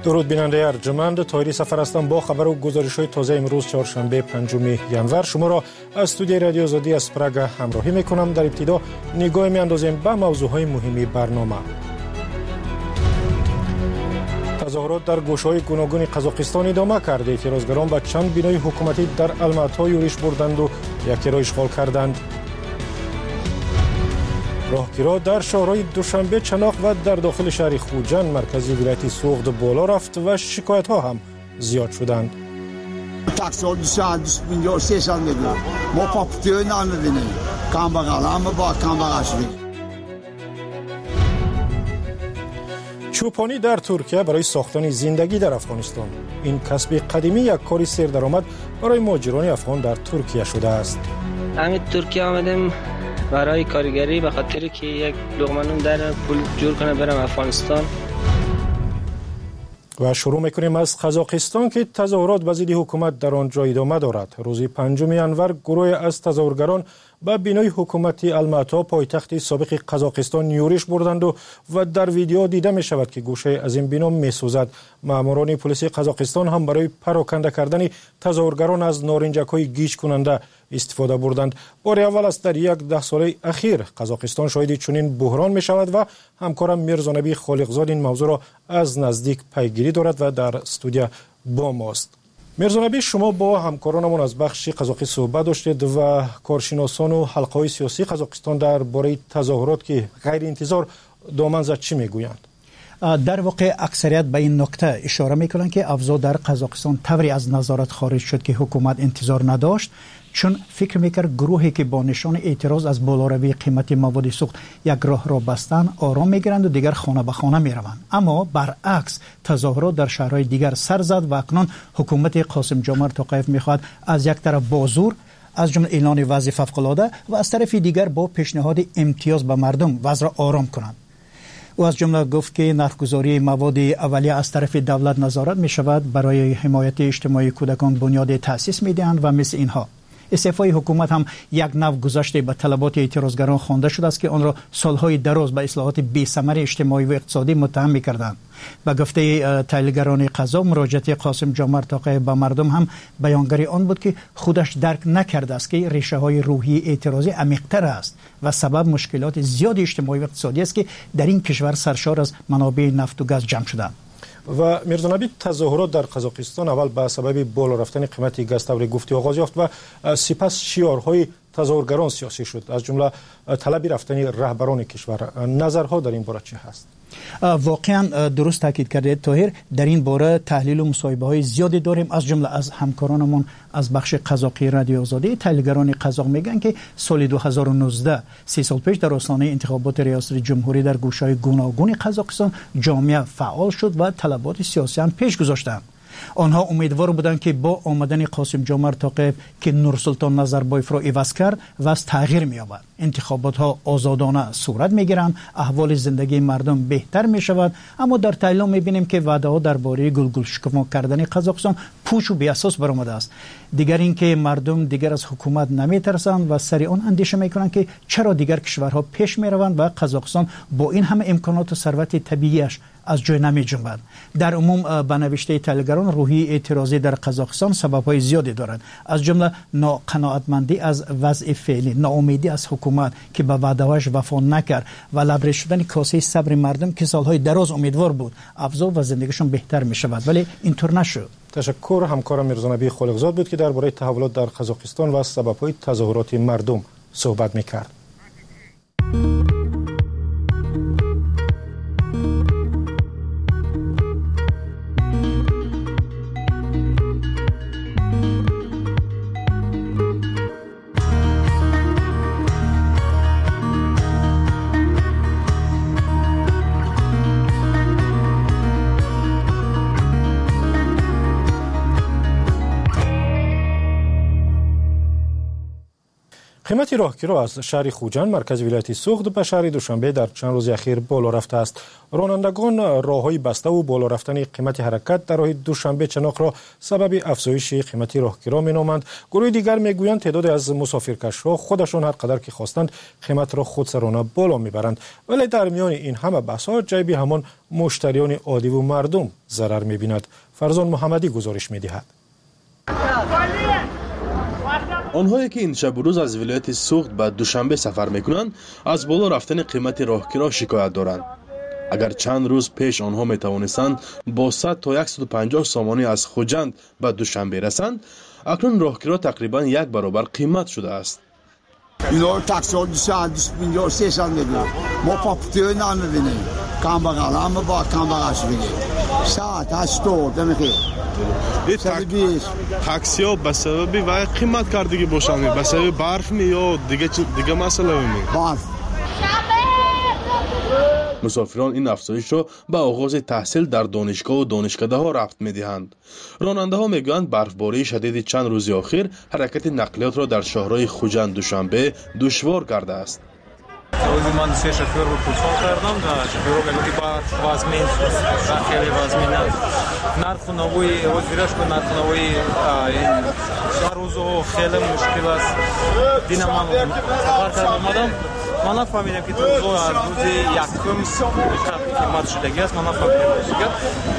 درود بیننده ارجمند، طاهری سفر هستم با خبر و گزارش‌های تازه امروز چهارشنبه 5 ژانویه شما را از استودیوی رادیو آزادی از پراگ همراهی می‌کنم. در ابتدا نگاه می‌اندازیم به موضوع‌های مهمی برنامه. تظاهرات در گوشه‌های گوناگون قزاقستان ادامه کرد. اعتراضگران به چند بنای حکومتی در الماتا یورش بردند و یکی را اشغال کردند. راهگیرها در شهرهای دوشنبه، چناق و در داخل شهر خوجند مرکزی ولایت سوخت بالا رفت و شکایت‌ها هم زیاد شدند. تاکسی 250 میلیون ما پاپتیو نمی‌بینیم. کامبغال با کامبغال شدیم. چوپانی در ترکیه برای ساختن زندگی در افغانستان. این کسب قدیمی یک کاری سردرآمد برای مهاجران افغان در ترکیه شده است. همین ترکیه آمدیم برای کارگری، به خاطر که یک لقمه نون در پول جور کنه برم افغانستان. و شروع میکنیم از قزاقستان که تظاهرات به ضد حکومت در آنجا ادامه دارد. روز 5 ژانویه گروه از تظاهرگران به بنای حکومتی الماتا پایتخت سابق قزاقستان یورش بردند و در ویدیو دیده می شود که گوشه از این بنا می سوزد. ماموران پلیس قزاقستان هم برای پراکنده کردن تظاهرگران از نارنجک‌های گیج کننده استفاده بردند. بار اول است در 10 ساله اخیر قزاقستان شاهد چنین بحران می شود و همکارم میرزانبی خالقزاد این موضوع را از نزدیک پیگیری دارد و در استودیو با ماست. میرزانبی، شما با همکارانمون از بخش قزاقی صحبت داشتید و کارشناسان و حلقه‌های سیاسی قزاقستان درباره تظاهرات که غیر انتظار دامن زد چی میگویند؟ در واقع اکثریت به این نکته اشاره میکنند که اوضاع در قزاقستان طوری از نظارت خارج شد که حکومت انتظار نداشت، چون فکر میکرد گروهی که با نشان اعتراض از بالاروی قیمت مواد سوخت یک راه را بستن آرام میگیرند و دیگر خانه به خانه میروند. اما برعکس تظاهرات در شهرهای دیگر سر زد و اکنون حکومت قاسم جمعه توقیف میخواد از یک طرف با زور، از جمله اعلان وضع فوق‌العاده، و از طرف دیگر با پیشنهاد امتیاز به مردم وضع را آرام کنند. او از جمله گفت که نرخ‌گذاری مواد اولیه از طرف دولت نظارت می شود، برای حمایت اجتماعی کودکان بنیاد تأسیس می دهند و مثل اینها. استعفای حکومت هم یک نوع گذشته به طلبات اعتراضگران خوانده شده است که آن را سالهای دراز به اصلاحات بی‌ثمر اجتماعی و اقتصادی متهم می‌کردند. به گفته تحلیلگران قضا، مراجعه قاسم جمعه توقیف به مردم هم بیانگر آن بود که خودش درک نکرده است که ریشه‌های روحی اعتراضی عمیق‌تر است و سبب مشکلات زیاد اجتماعی و اقتصادی است که در این کشور سرشار از منابع نفت و گاز جمع شدند. و میرزانبی، تظاهرات در قزاقستان اول به سبب بالا رفتن قیمت گاز طور گفتی آغاز یافت و سپس شعارهای تظاهرگران سیاسی شد، از جمله طلب رفتن رهبران کشور. نظرها در این باره چه هست؟ واقعا درست تاکید کردید طاهر، در این باره تحلیل و مصاحبه های زیادی داریم، از جمله از همکارانمون از بخش قزاقی رادیو آزادی. تحلیلگران قزاق میگن که سال 2019 3 سال پیش در آستانه انتخابات ریاست جمهوری در گوشه‌های گوناگون قزاقستان جامعه فعال شد و طلبات سیاسی هم پیش گذاشتند. آنها امیدوار بودند که با آمدن قاسم جمعه توقیف که نورسلطان نظربایف را عوض کرد و از تغییر می‌یابد. انتخابات ها آزادانه صورت می‌گیرند، احوال زندگی مردم بهتر می‌شود، اما در تحلیل می‌بینیم که وعده‌ها درباره گلگل شکفان کردن قزاقستان پوچ و بی‌اساس برآمده است. دیگر اینکه مردم دیگر از حکومت نمی‌ترسند و سریع آن اندیشه می‌کنند که چرا دیگر کشورها پیش می‌روند و قزاقستان با این همه امکانات و ثروت طبیعیش از جای نمی‌جنبد. در عموم به نوشته تحلیلگران، روحی اعتراضی در قزاقستان سبب‌های زیادی دارد، از جمله ناقناعتمندی از وضع فعلی، ناامیدی از حکومت که به وعده‌هاش وفا نکرد و لبریز شدن کاسه صبر مردم که سالهای دراز امیدوار بود افزا و زندگیشون بهتر می‌شود، ولی اینطور نشد. تشکر. همکارم میرزانبی خالقزاد بود که درباره تحولات در قزاقستان و سبب‌های تظاهرات مردم صحبت می‌کرد. قیمت راهگیرها از شهر خوجند مرکز ولایت سوخت به شهر دوشنبه در چند روز اخیر بالا رفته است. رانندگان راههای بسته و بالا رفتن قیمت حرکت در راه دوشنبه چناق را سبب افزایش قیمت راهگیرها می‌نامند. گروه دیگر میگویند تعداد از مسافرکش‌ها خودشان هر قدر که خواستند قیمت را خودسرانه بالا میبرند، ولی در میان این همه بحث‌ها جیب همان مشتریان عادی و مردم ضرر می‌بیند. فرزان محمدی گزارش می‌دهد. آنهایی که این شب و روز از ولایت سوخت به دوشنبه سفر میکنند از بالا رفتن قیمت راهگیرها شکایت دارند. اگر چند روز پیش آنها میتوانستند با 100 تا 150 سامانی از خوجند به دوشنبه رسند، اکنون راهگیرها تقریبا یک برابر قیمت شده است. اینا تاکسی 250 300 میلیون ما پاپتیو نمیبینیم. کامبغال هم با کامبغالش بگیم ساعت 80 نمیخواد. تاکسی ها به سبب وای قیمت کردگی باشند، به سبب برف می یا دیگه مسئله می برف. مسافران این افزایش را به آغاز تحصیل در دانشگاه و دانشکده ها ربط می دهند. راننده ها می گویند برفباری شدید چند روز اخیر حرکت نقلیات را در شهرهای خوجند دوشنبه دشوار کرده است. روزی من 3 شفر رو پرسان کردم در شفر گلوتی با وزمین خیلی وزمین نرخ نوی روزیرش به نرخ نوی این روزو خیلی مشکل است. دینا من سفر کردم آمدم من نفهمیدم که روزو از روزی یکم قیمت شدگی است. من نفهمیدم دیگه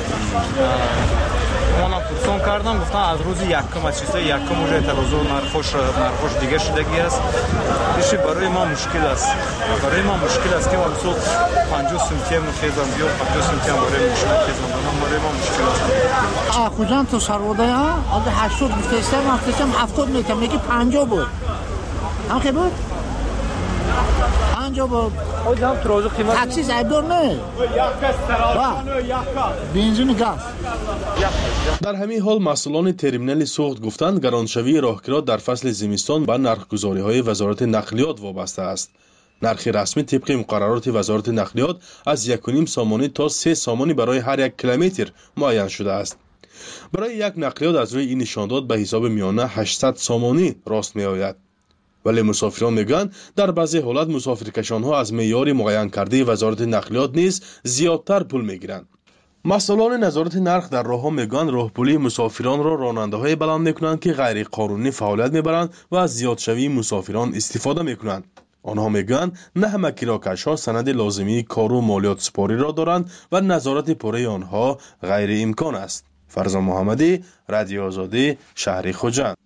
من پرسان کردم گفتن از روز یکم از چیزای یکم уже تا روزو نرخش دیگه شدگی است. ایشی برای ما مشکل است. برای ما مشکل است که مثلا 50 سنتی می‌خیزم یا 50 سنتی برای مشکل کیزم برای ما مشکل است. خوجند تو سرواده ها از 80 می‌فرستم من فرستم 70 میگم میگه 50 بود. هم که بود 50 بود. خودم تو روز قیمت تاکسی زیادور نه. بنزین گاز. در همین حال مسئولان ترمینال سوخت گفتند گرانشوی راهگیرها در فصل زمستان به نرخ‌گذاری‌های وزارت نقلیات وابسته است. نرخ رسمی طبق مقررات وزارت نقلیات از 1.5 سامانی تا 3 سامانی برای هر 1 کیلومتر معین شده است. برای یک نقلیات از روی این نشانداد به حساب میانه 800 سامانی راست می آید. ولی مسافران میگویند در بعضی حالت مسافرکشانها از معیار معین کرده وزارت نقلیات نیز زیادتر پول میگیرند. مسئولان نظارت نرخ در راهها میگویند راهپولی مسافران را راننده‌های بلند میکنند که غیر قانونی فعالیت میبرند و از زیادشوی مسافران استفاده میکنند. آنها میگویند نه همه کراکش‌ها سند لازمی کار و مالیات سپاری را دارند و نظارت پوره آنها غیر امکان است. فرزان محمدی، رادیو آزادی، شهر خوجند.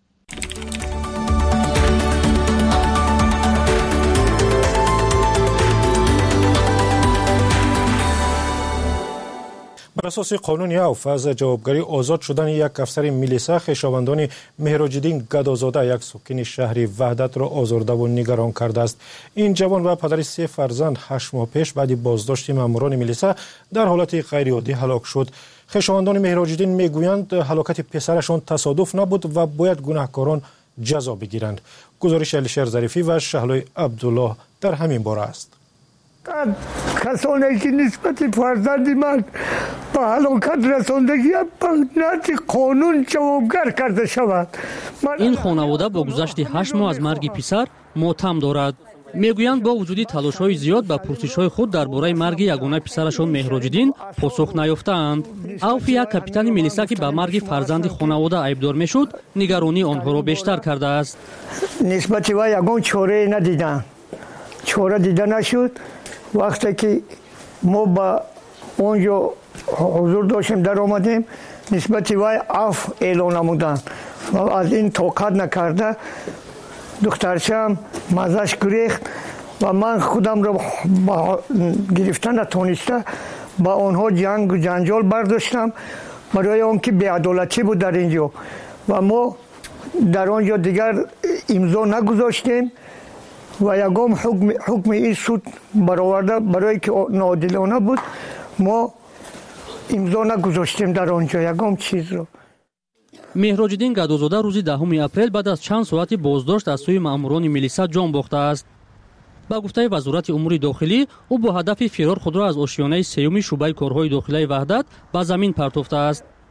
بر اساس قانون عفو از جوابگری آزاد شدن یک افسر میلیسا خویشاوندان مهراج‌الدین گدازاده یک ساکن شهر وحدت را آزرده و نگران کرده است. این جوان و پدر 3 فرزند 8 ماه پیش بعد بازداشت ماموران میلیسا در حالت غیر عادی هلاک شد. خویشاوندان مهراج‌الدین میگویند هلاکت پسرشان تصادف نبود و باید گناهکاران جزا بگیرند. گزارش علیشیر ظریفی و شهلای عبدالله در همین باره است. کسانی که نسبت فرزند من به هلاکت رساندگی به نهج قانون جوابگر کرده شود. این خانواده با گذشت 8 ماه از مرگ پسر ماتم دارد. میگویند با وجود تلاش‌های زیاد به پرسش‌های خود درباره مرگ یگانه پسرشان مهراج‌الدین پاسخ نیافتند. عوف یک کاپیتان میلیسا که به مرگ فرزند خانواده عیبدار میشد، نگرانی آنها را بیشتر کرده است. نسبت و یگان چاره ندیدن. چاره دیده نشد. وقتی که ما با اونجا حضور داشتیم در آمدیم نسبت وای عفو اعلان نمودن و از این طاقت نکرده دخترچم مزش گریخت و من خودم را گرفتن نتونسته با آنها جنگ و جنجال برداشتم برای آنکه بی‌عدالتی بود در اینجا و ما در آنجا دیگر امضا نگذاشتیم و یگام حکم این سود برآورده برای که ناعادلانه بود ما امضا نگذاشتیم در آنجا یگام چیز رو. مهراج‌الدین گدازاده روز 10 اپریل بعد از چند ساعت بازداشت از سوی ماموران میلیسا جان باخته است. با گفته وزارت امور داخلی او با هدف فرار خود را از آشیانه سیوم شعبه کارهای داخلی وحدت به زمین پرتافته است.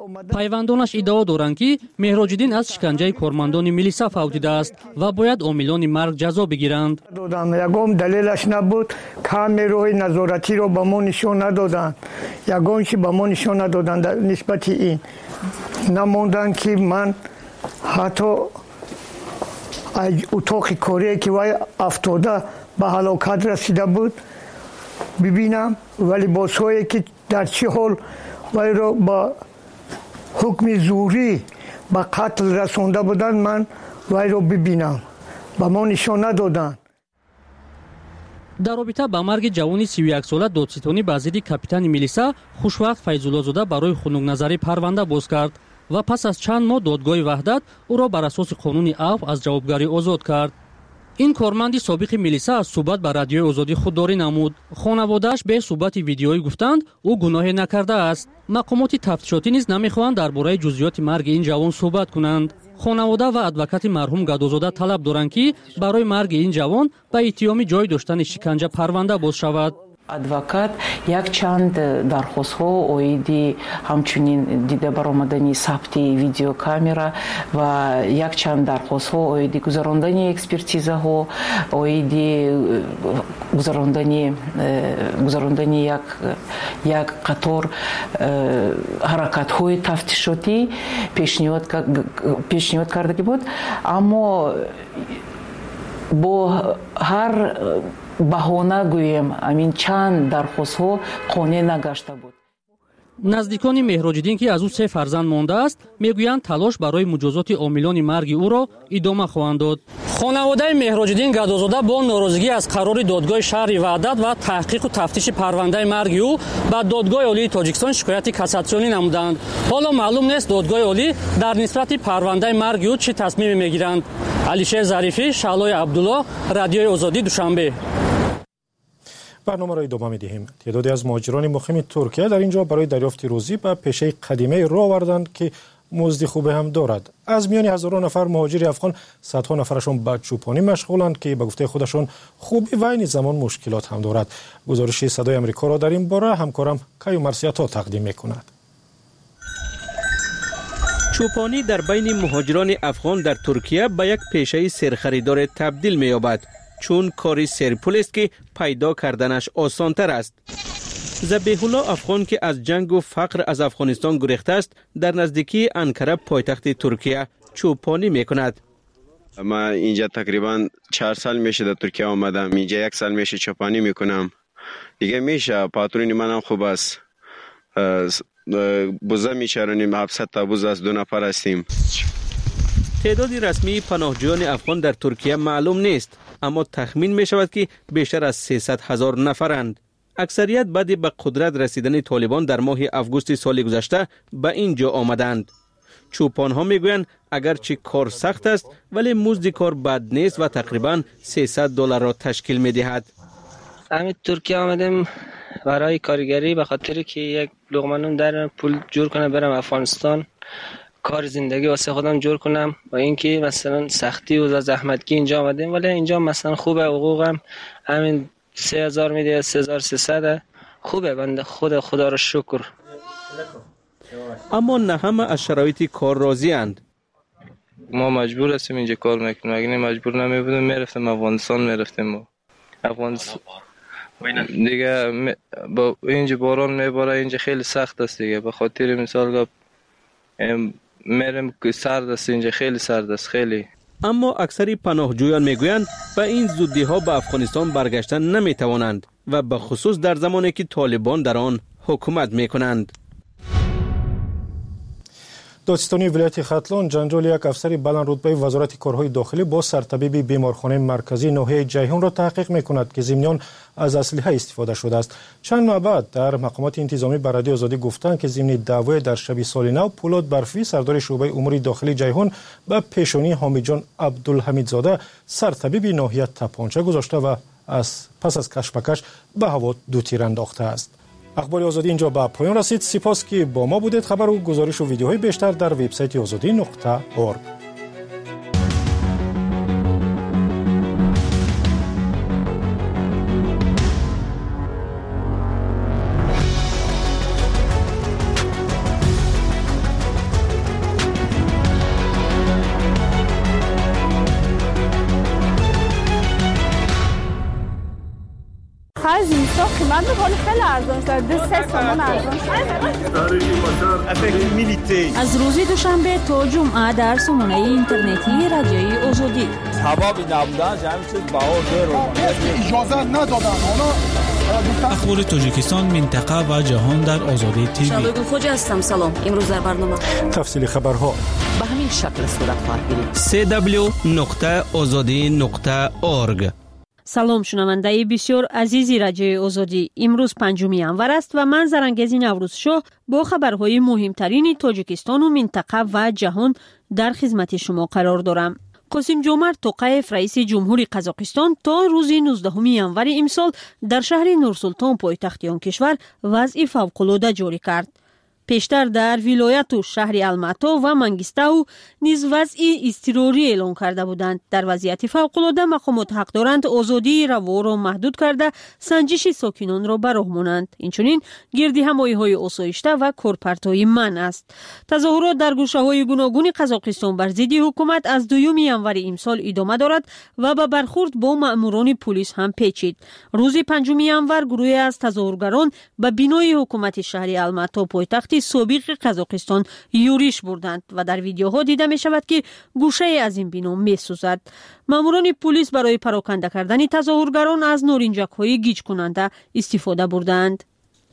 пайвандонаш иддао доранд ки меҳроҷиддин аз шиканҷаи кормандони милиса фавтидааст ва бояд омилони марг ҷазо бигиранд. ягон далелаш набуд, камераҳои назоратиро ба мо нишон надоданд. ягон чи ба мо нишон надоданд дар нисбати ин. намонданд ки ман ҳатто утоқи корие ки вай афтода ба ҳалокат расида буд бибинам ва либосҳое ки дар чӣ ҳол вайро ба ҳукми зӯрӣ ба қатл расонда буданд ман вайро бибинам. ба мо нишон надоданд. дар робита ба марги ҷавони 31-сола додситонӣ ба зидди капитани милиса хушвақт Файзуллозода барои хунукназарӣ парванда боз кард ва пас аз чанд моҳ додгоҳи ваҳдат ӯро бар асоси қонуни афв аз ҷавобгарӣ озод кард. ин корманди собиқи милиса аз суҳбат ба радиои озодӣ худдорӣ намуд. хонаводааш бе суҳбати видеоӣ гуфтанд ӯ гуноҳе накардааст. мақомоти тафтишотӣ низ намехоҳанд дар бораи ҷузъиёти марги ин ҷавон суҳбат кунанд. хонавода ва адвокати марҳум Гадозода талаб доранд ки барои марги ин ҷавон ба иттиҳоми ҷои доштани шиканҷа парванда боз шавад. адвокат якчанд дархостҳо оиди ҳамчунин дида баромадани сабти видеокамера ва якчанд дархостҳо оиди гузарондани экспертизаҳо, оиди гузарондани як қатор ҳаракатҳои тафтишотӣ пешниҳод кардаги буд, аммо бо ҳар баҳона гӯем амин чанд дархостҳо қонеъ нагашта буд. наздикони меҳроҷиддин ки аз ӯ 3 фарзанд мондааст мегӯянд талош барои муҷозоти омилони марги ӯро идома хоҳанд дод. хонаводаи меҳроҷиддин Гадозода бо норозигӣ аз қарори додгоҳи шаҳри Ваҳдат ва таҳқиқу тафтиши парвандаи марги ӯ ба додгоҳи олии Тоҷикистон шикояти кассатсионӣ намуданд. ҳоло маълум нест додгоҳи олӣ дар нисбати парвандаи марги ӯ чӣ тасмиме мегиранд. алишер Зарифӣ, Шаълои Абдулло, Радиои Озодӣ, Душанбе. برنامه را ادامه می‌دهیم. تعدادی از مهاجران مقیم ترکیه در اینجا برای دریافت روزی به پیشه قدیمی راه آوردند که مزد خوب هم دارد. از میان هزاران نفر مهاجر افغان صدها نفرشون به چوپانی مشغولند که به گفته خودشون خوبی و این زمان مشکلات هم دارد. گزارش صدای آمریکا را در این باره همکارم کایو مرسیاتا تقدیم می‌کند. چوپانی در بین مهاجران افغان در ترکیه به یک پیشه سرخریدار تبدیل می‌یابد. چون کاری سرپول است که پیدا کردنش آسانتر است. ذبیح‌الله افغان که از جنگ و فقر از افغانستان گریخته است در نزدیکی انکره پایتخت ترکیه چوپانی میکند. ما اینجا تقریبا 4 سال میشه در ترکیه آمدم. اینجا 1 سال میشه چوپانی میکنم. دیگه میشه پاترونی منم خوب است. بوزه میچرونیم 700 تا بوز از 2 نفر هستیم. تعداد رسمی پناهجویان افغان در ترکیه معلوم نیست، اما تخمین می شود که بیشتر از 300,000 نفرند. اکثریت بعد به قدرت رسیدن طالبان در ماه آگوست سال گذشته به اینجا آمدند. چوپان ها می گویند اگرچه کار سخت است ولی مزد کار بد نیست و تقریبا $300 را تشکیل می دهد. همین ترکیه آمدیم برای کارگری به خاطر که یک لقمه نون در پول جور کنه برم افغانستان، کار زندگی واسه خودم جور کنم و اینکه مثلا سختی و زحمتگی اینجا آمدیم، ولی اینجا مثلا خوبه، حقوقم همین 3000 میده، 3300 خوبه، بنده خدا رو شکر. اما نه همه از شرایط کار راضی اند. ما مجبور هستیم اینجا کار میکنیم، اگه مجبور نمی بودیم میرفتیم افغانستان، میرفتیم افغانستان دیگه. با اینجا باران میباره، اینجا خیلی سخت است دیگه، به خاطر مثال میرم که سرد است، اینجا خیلی سرد است خیلی. اما اکثری پناهجویان میگویند به این زودی ها به افغانستان برگشتن نمیتوانند و به خصوص در زمانی که طالبان در آن حکومت میکنند. دادستانی ولایت ختلان جنجال یک افسر بلند رتبه وزارت کارهای داخلی با سرطبیب بیمارخانه مرکزی ناحیه جیهون را تحقیق میکند که ضمناً از اسلحه استفاده شده است. چند ماه بعد در مقامات انتظامی به رادیو آزادی گفتند که ضمن دعوای در شب سال نو پولاد برفی سردار شعبه امور داخلی جیهون به پیشانی حامد جان عبدالحمیدزاده سرطبیب ناحیه تپانچه گذاشته و پس از کشمکش به هوا دو تیر انداخته است. اخبار آزادی اینجا به پایان رسید. سپاس که با ما بودید. خبر و گزارش و ویدیوهای بیشتر در وبسایت azadi.org. من خیلی ارزان شد 3 تومان ارزان شد. از روز دوشنبه تا جمعه در سامانه اینترنتی رادیوی آزادی سببی نبودن همین چیز بها زیرو اجازه ندادن اخبار تاجیکستان منطقه و جهان در آزادی تیوی. شادو خوجا هستم. سلام. امروز در برنامه تفصیل خبرها به همین شکل صورت خواهد گرفت. www.azadi.org. سلام شنونده بسیار عزیزی رادیوی آزادی. امروز 5 ینور است و من زرنگزی نوروزشو با خبرهای مهمترین تاجیکستان و منطقه و جهان در خدمت شما قرار دارم. قاسم جمعت توقیف رئیس جمهوری قزاقستان تا روز 19 ینور امسال در شهر نورسلطان پایتخت آن کشور وضع فوق‌العاده جاری کرد. پیشتر در ولایت و شهر الماتا و منگیستاو نیز وضع اضطراری اعلام کرده بودند. در وضعیت فوق‌العاده مقامات حق دارند آزادی روا را محدود کرده سنجش ساکنان را به راه مانند. اینچنین گردی همایی‌های آسایشته و کارپرت‌های منع است. تظاهرات در گوشه‌های گوناگون قزاقستان بر ضد حکومت از 2 ینور امسال ادامه دارد و به برخورد با مأموران پلیس هم پیچید. روز 5 ینور گروهی از تظاهرگران به بینای حکومت شهر الماتا پایتخت سابق قزاقستان یورش بردند و در ویدیوها دیده می شود که گوشه از این بنا می سوزد. ماموران پلیس برای پراکنده کردن تظاهرگران از نارنجک های گیج کننده استفاده بردند.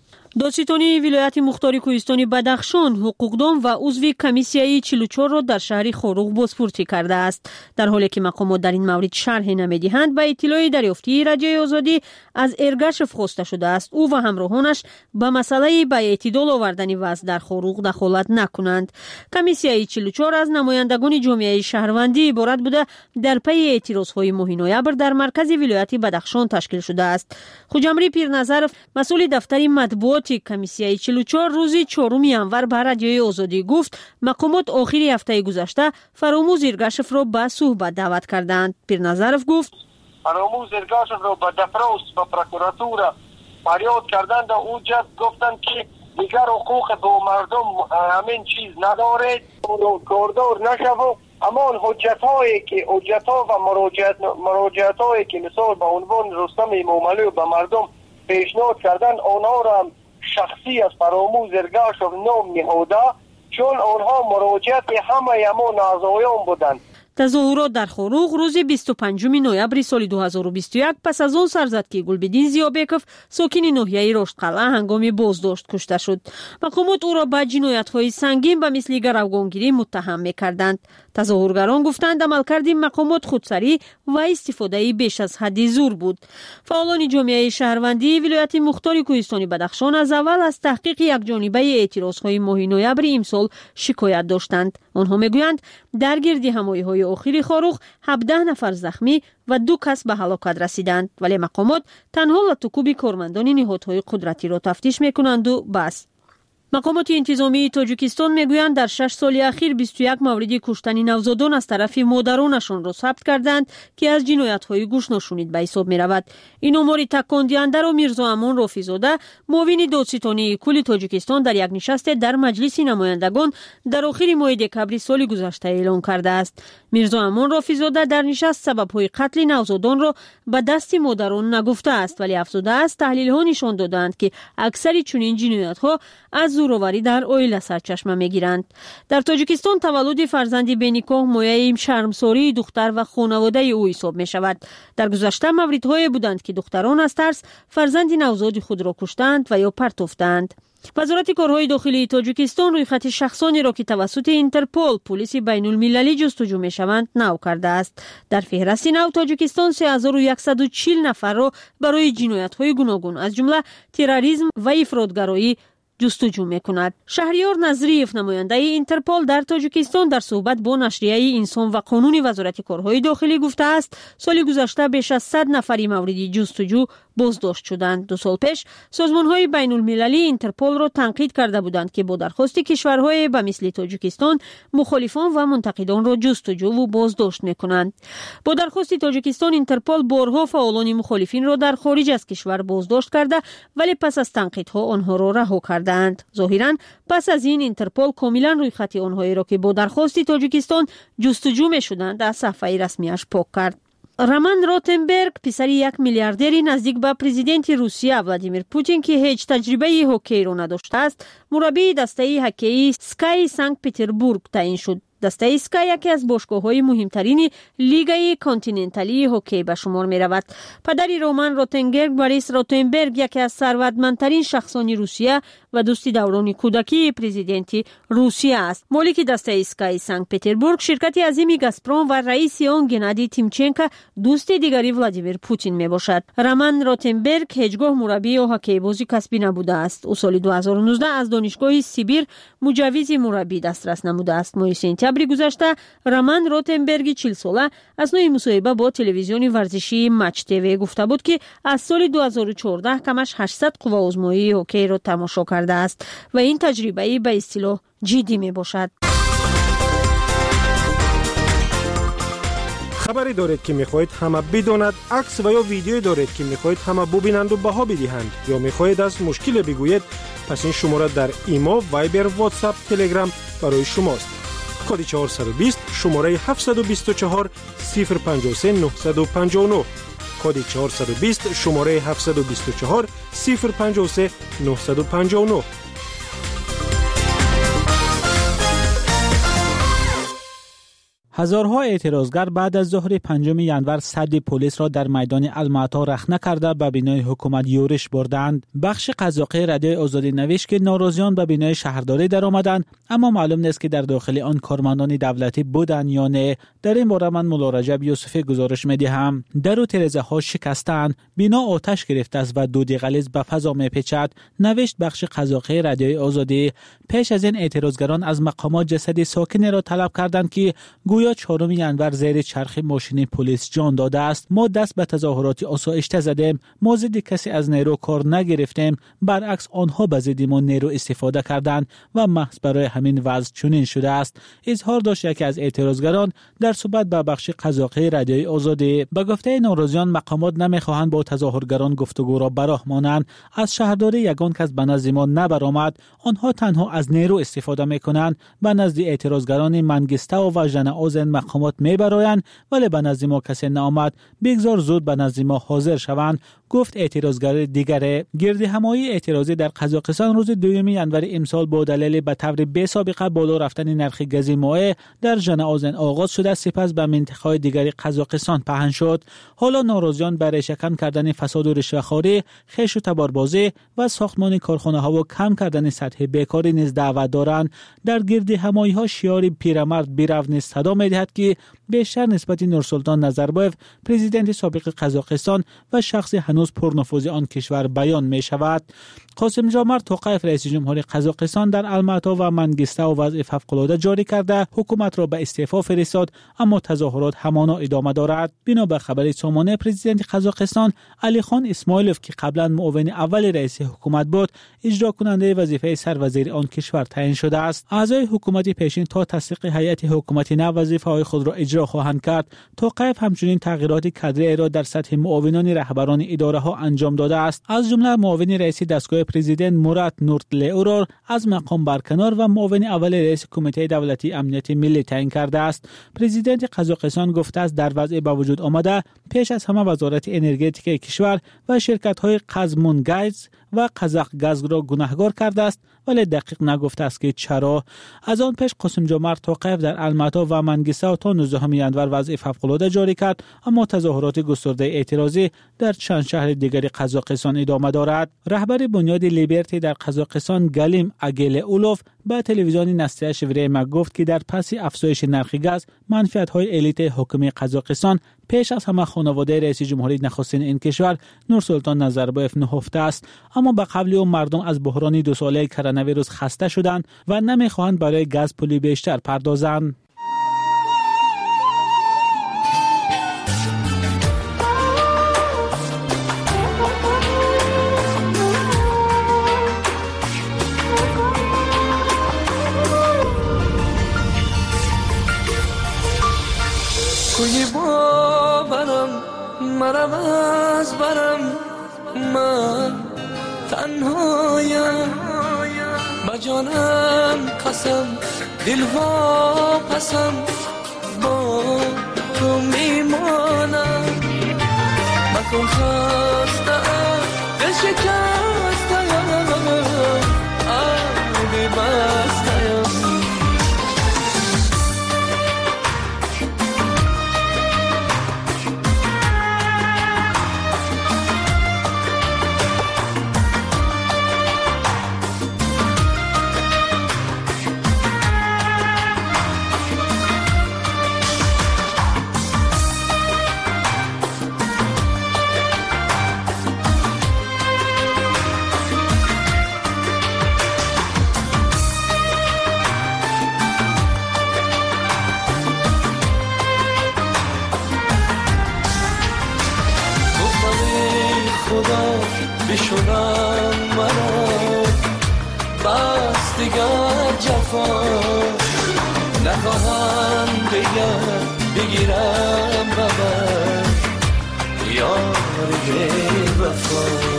دادستانی ولایت مختار کوهستان بدخشان حقوقدان و عضو کمیسیه 44 را در شهر خاروق بازپرسی کرده است. در حالی که مقامات در این مورد شرح نمیدهند، به اطلاع دریافتی رادیوی آزادی از ارگشف خواسته شده است او و همراهانش به مسئله به اعتدال آوردن وضع در خاروق دخالت نکنند. کمیسیه 44 از نمایندگان جامعه شهروندی عبارت بوده در پی اعتراضهای ماه نوامبر در مرکز ولایت بدخشان تشکیل شده است. خوجمری پیرنظر مسئول دفتر مطبوعات کمیسیه 44 روز 4 ینور به رادیوی آزادی گفت مقامات آخر هفته گذشته فراموز ارگشف را به صحبت دعوت کردند. پیرنظرف گفت فراموز ارگشف را به دفراس و پروکراتورا فریاد کردند و اوجت گفتند که دیگر حقوق با مردم همین چیز ندارید و کاردار نشو. اما حجت‌هایی که حجت‌ها و مراجعت‌هایی که مثال به عنوان رستم موملی به مردم پیشنهاد کردن آنها را شخصی از فراموز ارگشف نام نهاده چون آنها مراجعت همه نازایان بودند. تظاهرات در خاروق روز 25 نوامبر سال 2021 پس از آن سر زد که گلبدین زیابکوف ساکن ناحیه رشتقلعه هنگام بازداشت کشته شد. مقامات او را به جنایت‌های سنگین به مثل گروگانگیری متهم می‌کردند. تظاهرگران گفتند عملکرد مقامات خودسری و استفاده بیش از حد زور بود. فعالان جامعه شهروندی ولایت مختار کوهستان بدخشان از اول از تحقیق یکجانبه اعتراض‌های ماه نوامبر امسال شکایت داشتند. آنها میگویند در گرد همایی‌های آخری خاروق 17 نفر زخمی و 2 کس به هلاکت رسیدند، ولی مقامات تنها لطکوب کارمندان نهادهای قدرتی را تفتیش میکنند و بس. مقامات انتظامی تاجیکستان میگویند در 6 سال اخیر 21 مورد کشتن نوزادان از طرف مادرانشان را ثبت کردند که از جنایت‌های گوش نشونید به حساب می‌رود. این امور تکان دهنده را میرزا امان رافیزاده معاون دادستانی کل تاجیکستان در یک نشست در مجلس نمایندگان در آخر ماه دکبر سال گذشته اعلام کرده است. میرزا امان رافیزاده در نشست سبب‌های قتل نوزادان را به دست مادران نگفته است، ولی افزوده است تحلیل‌ها نشان دادند که اکثر چنین جنایت‌ها از زوراوری در عائله سرچشمه میگیرند. در تاجیکستان تولد فرزند بینیکاه مایه شرمساری دختر و خانواده او حساب می شود. در گذشته موردهایی بودند که دختران از ترس فرزند نوزاد خود را کشتند و یا پرتافتند. وزارت کارهای داخلی تاجیکستان رویخط شخصانی را که توسط اینترپل پلیس بین المللی جستجو می‌شوند نو کرده است. در فهرست نو تاجیکستان 3140 نفر را برای جنایت‌های گوناگون از جمله تروریسم و افراطگرایی جستجو می‌کند. شهریار نظریف نماینده اینترپل در تاجیکستان در صحبت با نشریه انسان و قانون وزارت کارهای داخلی گفته است سال گذشته بیش از 100 نفری مورد جستجو بازداشت شدند. 2 سال پیش سازمان‌های بین المللی اینترپل را تنقید کرده بودند که با درخواست کشورهای به مثل تاجیکستان مخالفان و منتقدان را جستجو و بازداشت می‌کنند. با درخواست تاجیکستان اینترپل بارها فعالان مخالفین را در خارج از کشور بازداشت کرده ولی پس از تنقیدها آنها را رها کردند. ظاهراً پس از این اینترپل کاملا روی خط آنهایی را که با درخواست تاجیکستان جستجو می‌شدند از صفحه رسمیش پاک کرد. роман ротенберг писари як миллиардери наздик ба президенти русия владимир путин ки ҳеҷ таҷрибаи ҳоккейро надоштааст мураббии дастаи ҳоккеии скай санкт петербург таъин шуд. дастаи скай яке аз бошгоҳҳои муҳимтарини лигаи континенталии ҳоккей ба шумор меравад. падари роман ротенберг борис ротенберг яке аз сарватмандтарин шахсони русия ва дӯсти даврони кӯдакии президенти русия аст. молики дастаи скай санкт петербург ширкати азими газпром ва раиси он геннадий тимченко дӯсти дигари владимир путин мебошад. роман ротенберг ҳеҷ гоҳ мураббии ҳоккейбози касбӣ набудааст. ӯ соли 2019 аз донишгоҳи сибир муҷаввизи мураббӣ дастрас намудааст. моҳи сентябри гузашта роман ротенберги 40 сола аснои мусоҳиба бо телевизиони варзишии матч тв гуфта буд ки аз соли 2014 камаш 800 қувваозмоии ҳоккейро тамошо кардааст ва ин таҷрибаи ба истилоҳ ҷиддӣ мебошад. خبری دارید که میخواهید همه بداند، عکس و یا ویدیویی دارید که میخواهید همه ببینند و بها بدهند یا میخواهید از مشکل بگویید، پس این شماره در ایما، وایبر، واتساپ، تلگرام برای شماست. کد 420 شماره 724 053 959 کد 420 شماره 724 053 959. هزارها اعتراضگر بعد از ظهر 5 ینور سد پلیس را در میدان المعطا رخنه کرده به بینای حکومت یورش بردند. بخش قزاقی رادیوی آزادی نوشت که ناراضیان به بینای شهرداری درآمدند، اما معلوم نیست که در داخل آن کارمندان دولتی بودند یا نه. در این باره من مولا رجب یوسفی گزارش می‌دهم. در و ترازه ها شکستند، بنا آتش گرفته است و دود غلیظ به فضا می‌پیچد، نوشت بخش قزاقی رادیوی آزادی. پیش از این اعتراضگران از مقامات جسد ساکنی را طلب کردند که گویا 4 ینور زیر چرخ ماشین پلیس جان داده است. ما دست به تظاهرات آسایشته زدیم، ما ضد کسی از نیرو کار نگرفتیم، برعکس آنها به ضد ما نیرو استفاده کردند و محض برای همین وضع چنین شده است. اظهار داشت یکی از اعتراضگران در صحبت با بخش قزاقی رادیوی آزادی. به گفته ناراضیان مقامات نمیخواهند با تظاهرگران گفتگو را براه مانند. از شهرداری یگان کس به نزد ما نبرآمد، آنها تنها از نیرو استفاده میکنند. به نزد اعتراضگران منگسته و ژنئاز مقامات میبرایند، ولی به نزد ما کسی نآمد. بگذار زود به نزد ما حاضر شوند، گفت اعتراضگر دیگره. گردهمایی اعتراضی در قزاقستان روز 2 ینور امسال با دلیل به طور بی سابقه بالا رفتن نرخ گاز مایع در ژنئاز آغاز شده، سپس به منطقه‌های دیگر قزاقستان پهن شد. حالا ناراضیان برای شکن کردن فساد و رشوه‌خواری، خیش و تباربازی و ساختمان کارخانه‌ها و کم کردن سطح بیکاری نیز دعوت دارند. در گردهمایی‌ها شعار پیرمرد بیرو نیز صدا می‌دهد که بیشتر نسبت نورسلطان نظربایف پرزیدنت سابق قزاقستان و شخص هنوز پرنفوذ آن کشور بیان می شود. قاسم جامر توقیف رئیس جمهور قزاقستان در المعطا و منگسته و وضع فوق‌العاده جاری کرده حکومت را به استعفا فرستاد، اما تظاهرات همانا ادامه دارد. بنا به خبر سامانه پرزیدنت قزاقستان علی خان اسماعیلوف که قبلا معاون اول رئیس حکومت بود، اجرا کننده وظیفه سروزیر آن کشور تعیین شده است. اعضای حکومت پیشین تا تصدیق هیئت حکومتی نو وظیفه‌های خود را اجرا خواهند کرد. توقیف همچنین تغییرات کادری را در سطح معاونان رهبران اداره ها انجام داده است. از جمله معاون رئیس دستگاه پرزیدنت مراد نورتلیو را از مقام برکنار و معاون اول رئیس کمیته دولتی امنیت ملی تعیین کرده است. پرزیدنت قزاقستان گفته است در وضع به وجود آمده پیش از همه وزارت انرژتیک کشور و شرکت‌های قزمونگاز و قزاق گاز را گناهکار کرده است، ولی دقیق نگفته است که چرا. از آن پیش قاسم جمر توقیف در المعطا و منگسته تا 19 ینور وضع فوق‌العاده جاری کرد، اما تظاهرات گسترده اعتراضی در چند شهر دیگر قزاقستان ادامه دارد. رهبر بنیاد لیبرتی در قزاقستان گلیم اگیل اولوف به تلویزیون نسته شوریما گفت که در پس افزایش نرخ گاز منفعت‌های الیت حکومت قزاقستان پیش از همه خانواده رئیس جمهوری نخستین این کشور نورسلطان نظربایف نهفته است، اما به قبل او مردم از بحران 2 ساله کرونا ویروس خسته شدند و نمیخواهند برای گاز پولی بیشتر پردازند. کوی باورم مرم از برم، من تنهایم با جانم قسم دل واپسم با تو میمانم. شدم مرا بس دیگر جفا نخواهم دیگر بگیرم ببر یاری وفا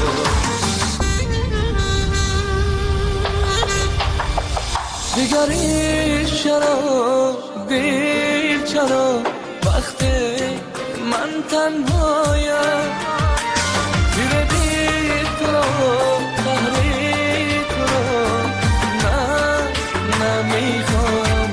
دیگری چرا دیر چرا وقتی من تنهایم دیر دیر تو را قهری تو را نه نمیخوام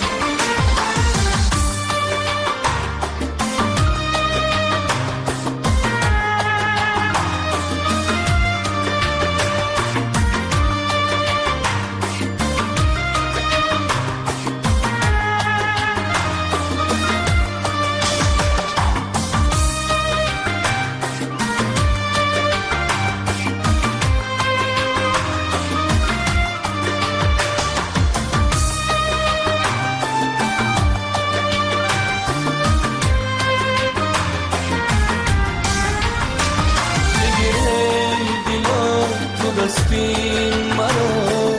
بستیم مرا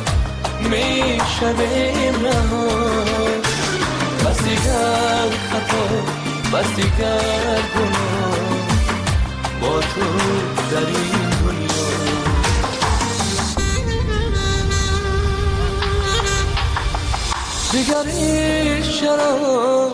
میشویم رها بس دیگر خطا بس دیگر گناه با تو در این دنیا دیگری چرا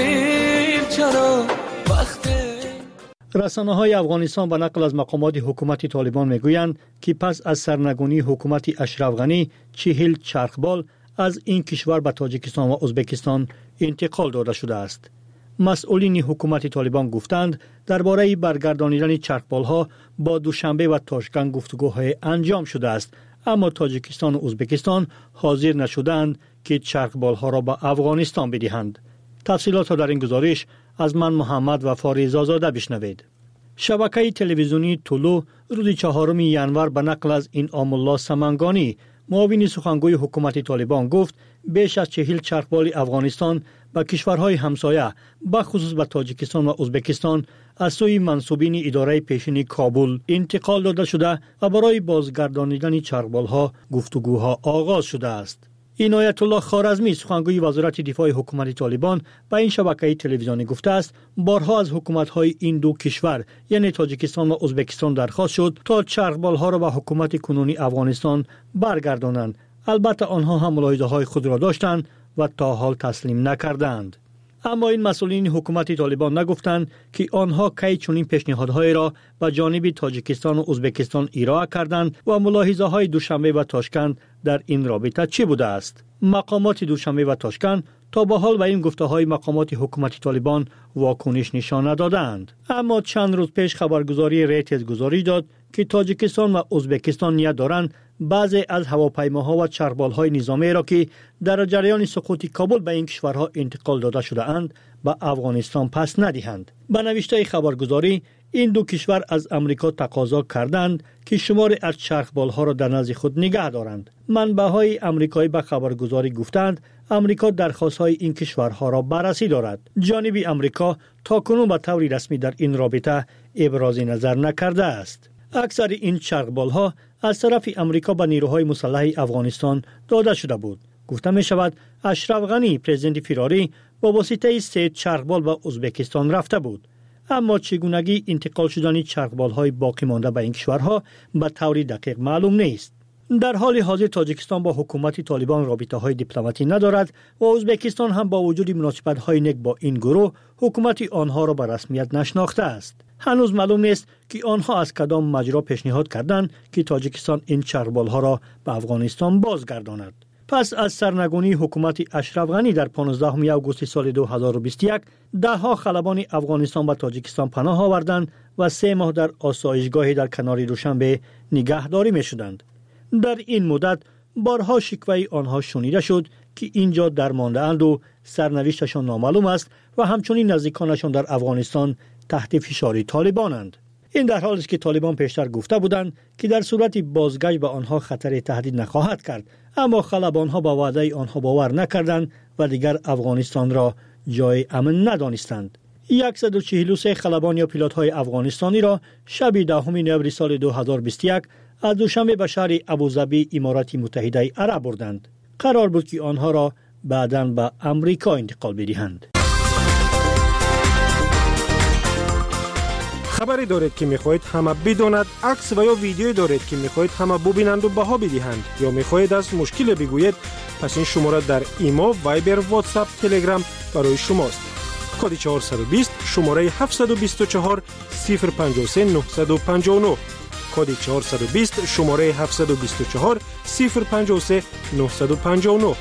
دیر چرا وقتی رسانه‌های افغانستان به نقل از مقامات حکومت طالبان میگویند که پس از سرنگونی حکومت اشرف غنی 40 چرخبال از این کشور به تاجیکستان و ازبکستان انتقال داده شده است. مسئولین حکومت طالبان گفتند درباره برگردانیدن چرخبال‌ها با دوشنبه و تاشکند گفتگوهای انجام شده است، اما تاجیکستان و ازبکستان حاضر نشدند که چرخبال‌ها را به افغانستان بدهند. تفصیلات در این گزارش از من محمد و فاریز آزاده بشنوید. شبکه تلویزیونی طلوع روز 4 ژانویه به نقل از انعام الله سمنگانی معاون سخنگوی حکومت طالبان گفت بیش از 40 چرخبال افغانستان به کشورهای همسایه به خصوص به تاجیکستان و ازبکستان از سوی منصوبین اداره پیشین کابل انتقال داده شده و برای بازگردانیدن چرخبال‌ها گفتگوها آغاز شده است. عنایت الله خوارزمی سخنگوی وزارت دفاع حکومت طالبان به این شبکه تلویزیونی گفته است بارها از حکومت‌های این دو کشور یعنی تاجیکستان و ازبکستان درخواست شد تا چرخبال‌ها را به حکومت کنونی افغانستان برگردانند. البته آنها هم ملاحظه‌های خود را داشتند و تا حال تسلیم نکردند. اما این مسئولین حکومت طالبان نگفتند که آنها کی چنین پیشنهادهای را به جانب تاجیکستان و ازبکستان ارائه کردند و ملاحظه‌های دوشنبه و تاشکند در این رابطه چه بوده است. مقامات دوشنبه و تاشکند تا به حال به این گفته‌های مقامات حکومت طالبان واکنش نشان ندادند. اما چند روز پیش خبرگزاری ریترز گزارش داد که تاجیکستان و ازبکستان نیت دارند بعضی از هواپیماها و چرخبال‌های نظامی را که در جریان سقوط کابل به این کشورها انتقال داده شده اند به افغانستان پس ندهند. به نوشته خبرگزاری این دو کشور از امریکا تقاضا کردند که شماری از چرخبال‌ها را در نزد خود نگه دارند. منبع‌های آمریکایی به خبرگزاری گفتند امریکا درخواست‌های این کشورها را بررسی دارد. جانب امریکا تاکنون به طور رسمی در این رابطه ابراز نظر نکرده است. اکثر این چرخبال‌ها از طرف امریکا به نیروهای مسلح افغانستان داده شده بود. گفته می شود اشرف غنی پرزیدنت فراری با واسطه 3 چرخبال به ازبکستان رفته بود. اما چگونگی انتقال شدن چرخبال‌های باقی مانده به این کشورها به طور دقیق معلوم نیست. در حال حاضر تاجیکستان با حکومت طالبان رابطه‌های دیپلماتی ندارد و ازبکستان هم با وجود مناسبت‌های نیک با این گروه حکومت آنها را به رسمیت نشناخته است. هنوز معلوم نیست که آنها از کدام مجرا پیشنهاد کردند که تاجیکستان این چرخبال‌ها را به افغانستان بازگرداند. پس از سرنگونی حکومت اشرف غنی در 15 آگوست سال 2021 ده‌ها خلبان افغانستان به تاجیکستان پناه آوردند و 3 ماه در آسایشگاهی در کنار دوشنبه نگهداری می‌شدند. در این مدت بارها شکوه آنها شنیده شد که اینجا درمانده اند و سرنوشتشان نامعلوم است و همچنین نزدیکانشان در افغانستان تحت فشار طالبانند. این در حالی است که طالبان پیشتر گفته بودند که در صورت بازگشت به آنها خطر تهدید نخواهد کرد، اما خلبانها با وعده آنها باور نکردند و دیگر افغانستان را جای امن ندانستند. 143 خلبان یا پیلوت‌های افغانستانی را شب 10 نوامبر سال 2021 از دوشنبه به شهر ابوظبی امارات متحده عرب بردند. قرار بود که آنها را بعداً به امریکا انتقال بدهند. خبری دارید که میخواهید همه بداند، عکس و یا ویدیویی دارید که میخواهید همه ببینند و بها بدهند، یا میخواهید از مشکل بگویید، پس این شماره در ایما، وایبر، واتساپ، تلگرام برای شماست. کد 420 شماره 724 053 959. کد 420 شماره 724 053 959.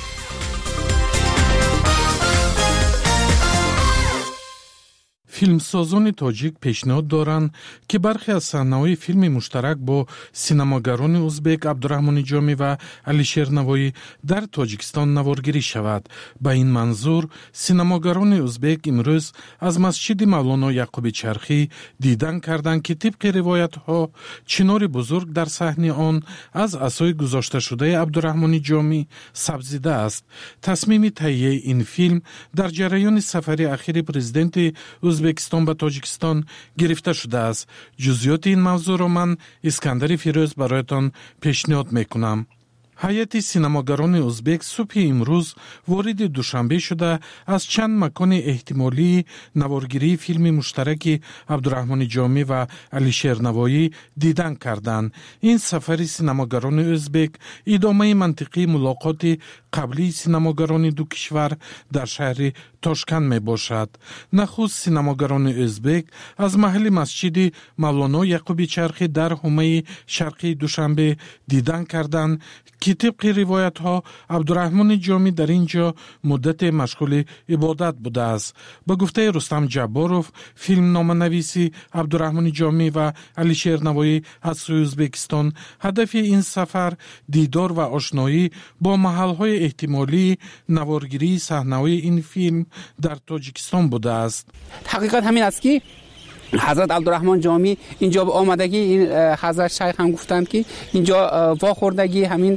فیلمسازان تاجیک پیشنهاد دارند که برخی از صحنه‌های فیلم مشترک با سینماگران ازبک عبدالرحمن جامی و علیشیر نوایی در تاجیکستان نوارگیری شود. با این منظور سینماگران ازبک امروز از مسجد مولانا یعقوب چرخی دیدن کردند که طبق روایت‌ها چنار بزرگ در صحنه آن از عصای گذاشته شده عبدالرحمن جامی سبزیده است. تصمیم تهیه این فیلم در جریان سفر اخیر پرزیدنت ازبکستان به تاجیکستان گرفته شده است. جزئیات این موضوع را من اسکندر فیروز برایتان پیشنهاد میکنم. هیئت سینماگران ازبک صبح امروز وارد دوشنبه شده از چند مکان احتمالی نوارگیری فیلم مشترک عبدالرحمن جامی و علیشیر نوایی دیدن کردند. این سفر سینماگران ازبک ادامه منطقی ملاقات قبلی سینماگران دو کشور در شهر تاشکند می باشد. نخست سینماگران ازبک از محل مسجد مولانا یعقوب چرخی در حومه شرقی دوشنبه دیدن کردند که طبق روایت ها عبدالرحمن جامی در اینجا مدت مشغول عبادت بوده است. به گفته رستم جباروف، فیلم نامه‌نویسی عبدالرحمن جامی و علیشیر نوایی از سوی ازبکستان، هدف این سفر دیدار و آشنایی با محل‌های احتمالی نوارگیری صحنه‌های این فیلم در تاجیکستان بوده است. حقیقت همین است که حضرت عبدالرحمن جامی اینجا به آمدگی، این حضرت شیخ هم گفتند که اینجا واخوردگی همین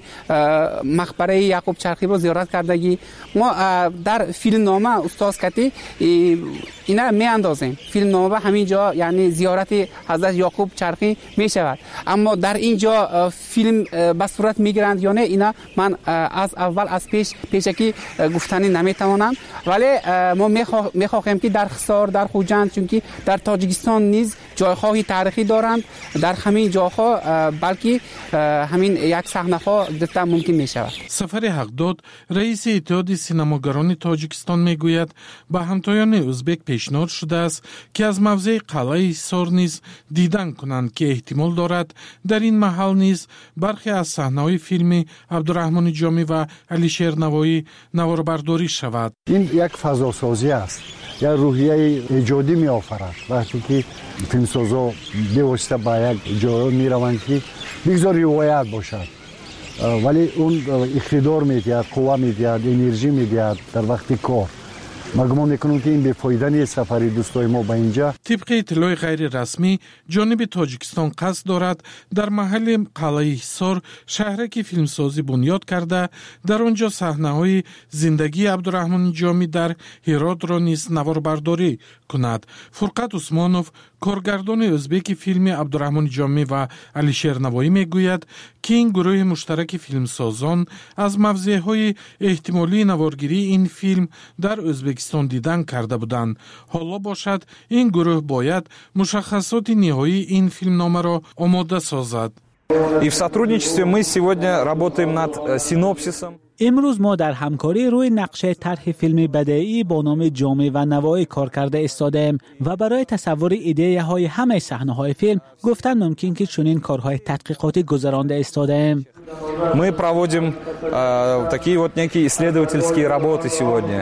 مقبره یعقوب چرخی رو زیارت کردگی. ما در فیلم نامه استاد کتی اینا می اندازیم. فیلم نامه همینجا یعنی زیارت حضرت یعقوب چرخی می شود، اما در اینجا فیلم به صورت می گیرند یا نه اینا من از اول از پیشکی گفتنی نمی توانم، ولی ما می خواهیم که در خسار، در خوجند، چون در تاجیکستان نیز جایهای تاریخی دارند، در همین جاها بلکه همین یک صحنه ها دیدن ممکن می شود. سفر حقداد رئیس اتحاد سینماگران تاجیکستان می گوید به همتایان ازبک پیشنهاد شده است که از موضع قلعه حصار نیز دیدن کنند که احتمال دارد در این محل نیز برخی از صحنه‌های فیلم عبدالرحمن جامی و علیشیر نوایی نواربرداری شود. این یک فضاسازی است، یا روحیه ایجادی می آفرد. وقتی که فیلمسازا به واسطه به یک جای می روند که بگذار روایت باشد، ولی اون اقتدار می دهد، قوه می دهد، انرژی می دهد در وقت کار. ما گمان میکنم که این به فایده نیست سفر دوستای ما به اینجا. طبق اطلاع غیر رسمی جانب تاجیکستان قصد دارد در محل قلعه حصار شهرکی فیلمسازی بنیاد کرده در آنجا صحنه‌های زندگی عبدالرحمن جامی در هرات را نیز نواربرداری کند. فرقت عثمانوف کارگردان ازبک فیلم عبدالرحمن جامی و علیشیر نوایی میگوید که این گروه مشترک فیلمسازان از موضع‌های احتمالی نوارگیری این فیلم در ازبکستان دیدن کرده بودند. حالا باشد این گروه باید مشخصات نهایی این فیلمنامه را آماده سازد. И в сотрудничестве мы сегодня работаем над синопсисом. امروز ما در همکاری روی نقشه طرح فیلم بدیعی با نام جامی و نوایی کار کرده ایستادیم و برای تصور ایده های همه صحنه های فیلم گفتن ممکن که چنین کارهای تحقیقاتی گذرانده ایستادیم. Мы проводим такие вот некие исследовательские работы сегодня.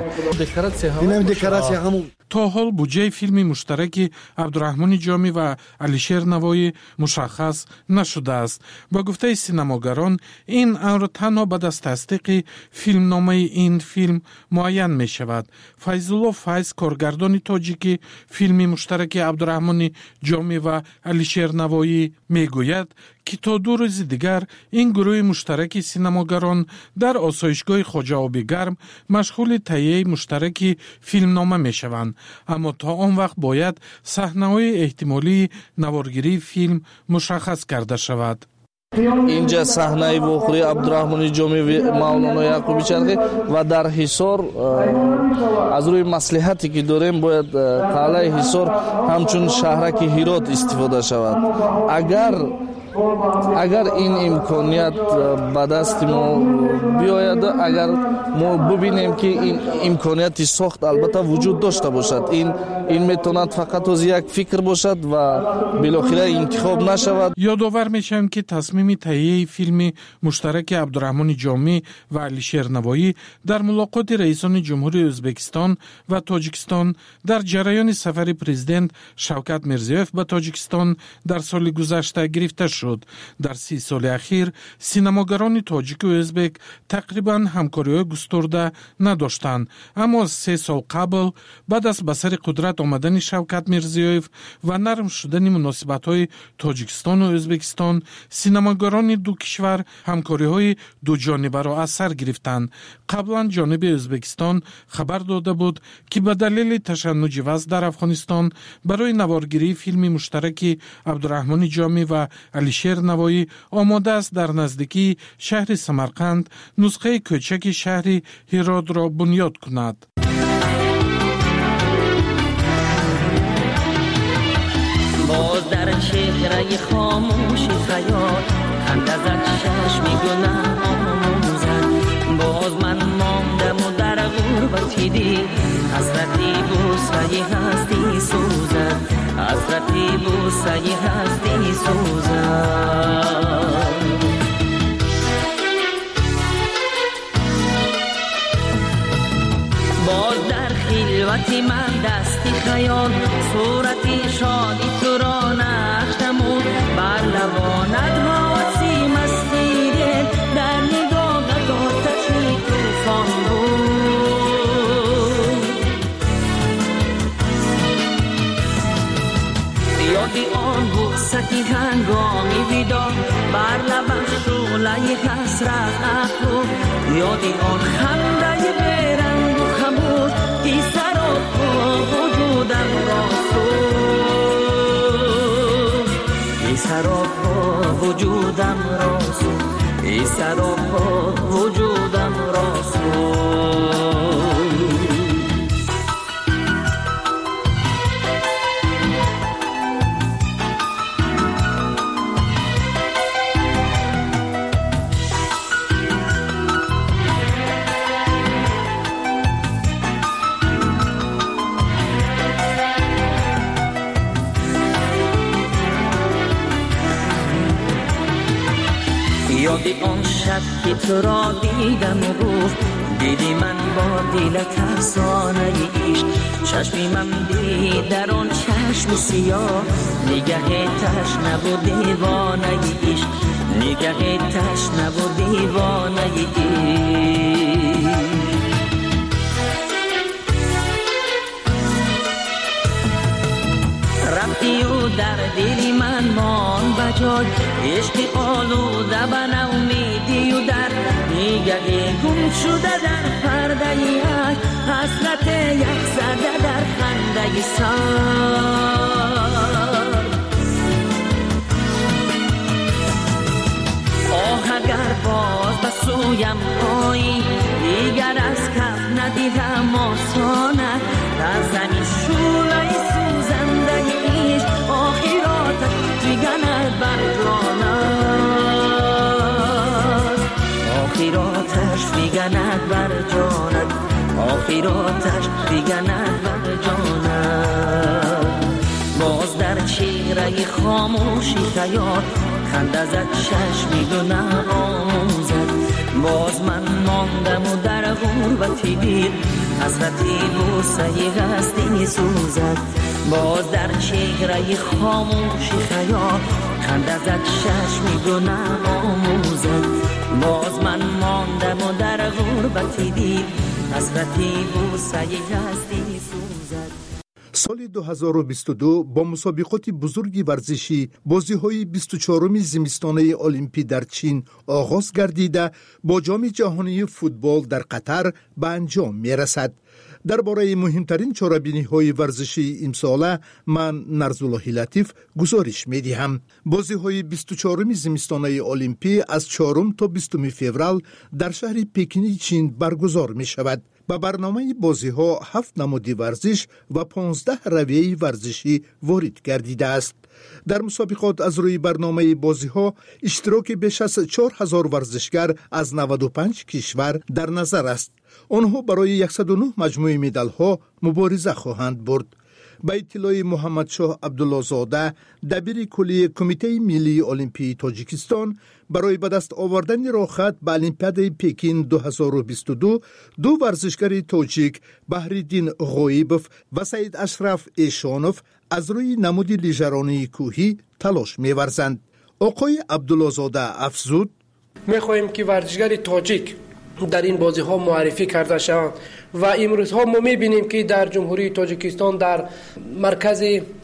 تا حال بودجه فیلم مشترک عبدالرحمن جامی و علیشیر نوایی مشخص نشده است. با گفته سینماگران این امر تنها بعد از تصدیق فیلمنامه این فیلم معین می شود. فیض‌الله فیض کارگردان تاجیکی فیلم مشترک عبدالرحمن جامی و علیشیر نوایی می گوید که تا 2 روز دیگر این گروه مشترک سینماگران در آسایشگاه خواجه آبیگرم مشغول تهیه مشترک فیلمنامه می شوند، اما تا آن وقت باید صحنه‌های احتمالی نوارگیری فیلم مشخص کرده شود. اینجا صحنه وقوع عبدالرحمن جامی و مولانا یعقوبی چرخی و در حصار از روی مصلحتی که داریم باید قلعه حصار همچون شهرک هرات استفاده شود. اگر این امکانیت به دست ما بیاید، اگر ما ببینیم که این امکانیت ساخت البته وجود داشته باشد، این میتواند فقط از یک فکر باشد و بالاخره انتخاب نشود. یادآور میشم که تصمیم تهیه فیلم مشترک عبدالرحمن جامی و علیشیر نوایی در ملاقات رئیسان جمهوری ازبکستان و تاجیکستان در جریان سفر پرزیدنت شوکت میرزیوف به تاجیکستان در سال گذشته گرفته شد. در 30 سال اخیر سینماگران تاجیک و ازبک تقریبا همکاری‌های گسترده نداشتند، اما 3 سال قبل بعد از به سر قدرت آمدن شوکت میرزیوف و نرم شدن مناسبت‌های تاجیکستان و ازبکستان، سینماگران دو کشور همکاری‌های دو جانبه را از سر گرفتند. قبلا جانب ازبکستان خبر داده بود که به دلیل تشنج وضع در افغانستان برای نوارگیری فیلم مشترک عبدالرحمن جامی و علیشیر نوایی آماده است در نزدیکی شهر سمرقند نسخه کوچک شهر هرات را بنیاد کند. باز در چهره خاموش خیال خنده زد چشمی گناه آموزد، باز من ماندم و در غربتی دید حسرتی بوسه هستی سوزد، حسرتی بوسه هستی سوزد. باز در خلوتی من دستی خیال صورتی شادی تو را نقش نمود، بر لبانت حواسی مستی دل در نگاهت آتشی طوفان بود. یادی آن بوستی هنگامی بیدار بر لبش شعله حسرت افروخت، یادی آن خنده بیرنگ و خموش که سراپا وجودم را سوخت، که سراپا وجودم را سوخت، که سراپا وجودم را سوخت. یادی آن شب که تو را دیدم و گفت دیدی من با دل ترسانه عشق، چشمی من دید در آن چشم سیاه نگه تشنه و دیوانه عشق، نگه تشنه و دیوانه عشق. رفتی و در دلی من مان بجای عشق آلوده به نومیدی و در نگه گم شده در پرده عشق، حسرت یک زده در خنده سر. آه اگر باز به سویم آیی دیگر از کف ندیدم آسانت، در زمین شعله سوزنده عشق آخراتش فگند بر جانت، آخراتش فگند بر جانت، آخراتش فگند بر جانت. باز در چهره خاموشی خیال خنده زد چشمی گناه آموزد، باز من ماندم و در غربتی دید حسرتی بوسه هستی سوزد، باز در چهره خاموشی خیال خنده زد چشمی گناه آموزد، باز من ماندم و در غربتی دید حسرتی بوسه هستی سوزد. سال 2022 با مسابقات بزرگی ورزشی بازی‌های 24 زمستانه المپی در چین آغاز گردیده با جام جهانی فوتبال در قطر به انجام می‌رسد. درباره مهمترین چاره‌بینی‌های ورزشی امساله من نرزالله لطیف گزارش می‌دهم. بازی‌های 24 زمستانه المپی از 4 تا 20 فوریه در شهر پکین چین برگزار می‌شود. با برنامه بازی‌ها 7 نماد ورزش و 15 رویه ورزشی وارد گردیده است. در مسابقات از روی برنامه بازی‌ها اشتراک بیش از 4000 ورزشگر از 95 کشور در نظر است. آنها برای 109 مجموعه مدال‌ها مبارزه خواهند برد. به اطلاع محمد شاه عبدالله زاده دبیر کلی کمیته ملی المپی تاجیکستان، برای به دست آوردن راحت به المپیاد پکین 2022 دو ورزشگر تاجیک بهرالدین غایبوف و سید اشرف ایشانوف از روی نماد لیژرانی کوهی تلاش می‌ورزند. آقای عبدالله زاده افزود: می‌خواهیم که ورزشگر تاجیک در این بازی ها معرفی کرده شوند و امروز ها ما می‌بینیم که در جمهوری تاجیکستان در مرکز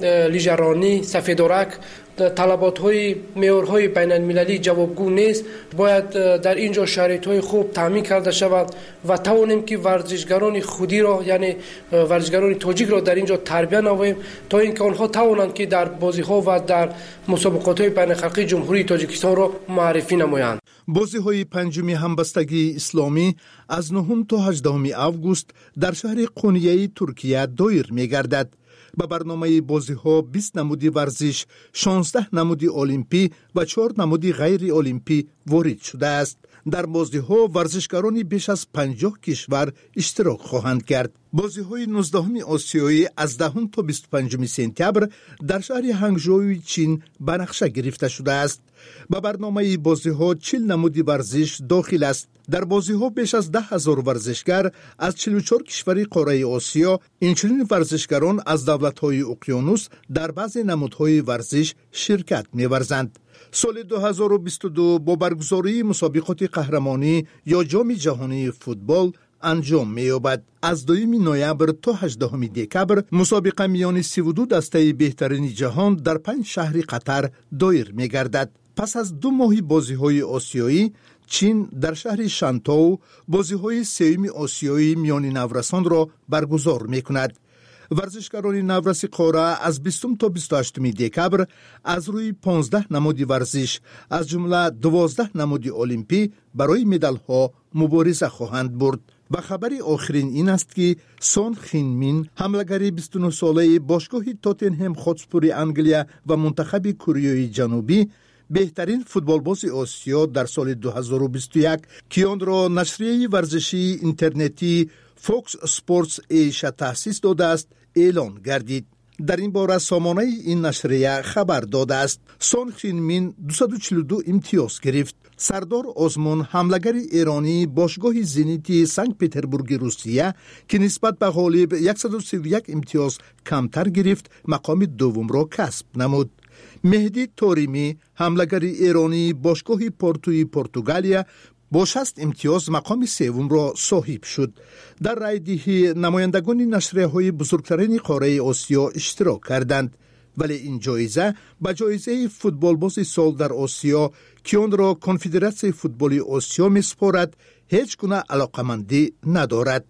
لیژرانی سفیدورک طلبات های معیارهای بین المللی جوابگو نیست. باید در اینجا شرایط های خوب تامین کرده شود و توانیم که ورزشگران خودی را، یعنی ورزشگران تاجیک را در اینجا تربیت نماییم تا اینکه آنها توانند که در بازی ها و در مسابقات های بین الخلقی جمهوری تاجیکستان را معرفی نمایند. بازی های پنجمی همبستگی اسلامی از 9 تا 18 آگوست در شهر قونیه ترکیه دایر می‌گردد. با برنامه بازی ها 20 نمودی ورزش، 16 نمودی المپی و 4 نمودی غیر المپی وارد شده است. در بازی ها ورزشکاران بیش از 50 کشور اشتراک خواهند کرد. بازی های 19 آسیایی از 10 تا 25 سپتامبر در شهر هنگژوی چین به نقشه گرفته شده است. با برنامه بازی ها 40 نمودی ورزش داخل است. در بازی ها بیش از 10,000 ورزشگر از 44 کشور قاره آسیا، اینچنین ورزشگران از دولت‌های اقیانوس در بعضی نمودهای ورزش شرکت می‌ورزند. سال 2022 با برگزاری مسابقات قهرمانی یا جام جهانی فوتبال انجام می‌یابد. از 2 نوامبر تا 18 دکمبر مسابقه میان 32 دسته بهترین جهان در 5 شهر قطر دایر می‌گردد. پس از 2 ماه بازی‌های آسیایی، چین در شهر شانتو بازی‌های سوم آسیایی میان نورسان را برگزار می‌کند. ورزشکاران نورس قاره از 20 تا 28 دکمبر از روی 15 نماد ورزش از جمله 12 نماد المپی برای مدال‌ها مبارزه خواهند برد. و خبر آخرین این است که سون خینمین، حمله‌گر 29 ساله باشگاه تاتنهم هاتسپور انگلیا و منتخب کره جنوبی، بهترین فوتبالباز آسیا در سال 2021 که آن را نشریه ورزشی اینترنتی فوکس اسپورتس ایشا تأسیس داده است، اعلان گردید. در این باره سامانه این نشریه خبر داده است سون خینمین 242 امتیاز گرفت. سردار آزمون، حمله‌گر ایرانی باشگاه زنیتی سنت پترزبورگ روسیه که نسبت به غالب 131 امتیاز کمتر گرفت، مقام دوم را کسب نمود. مهدی توریمی، حمله‌گر ایرانی باشگاه پورتوی پرتغالیا با 60 امتیاز مقام سوم را صاحب شد. در رایدهی نمایندگان نشریه‌های بزرگترین قاره آسیا اشتراک کردند، ولی این جایزه به جایزه فوتبالباز سال در آسیا که آن را کنفدراسیون فوتبال آسیا می‌سپارد هیچ گونه علاقمندی ندارد.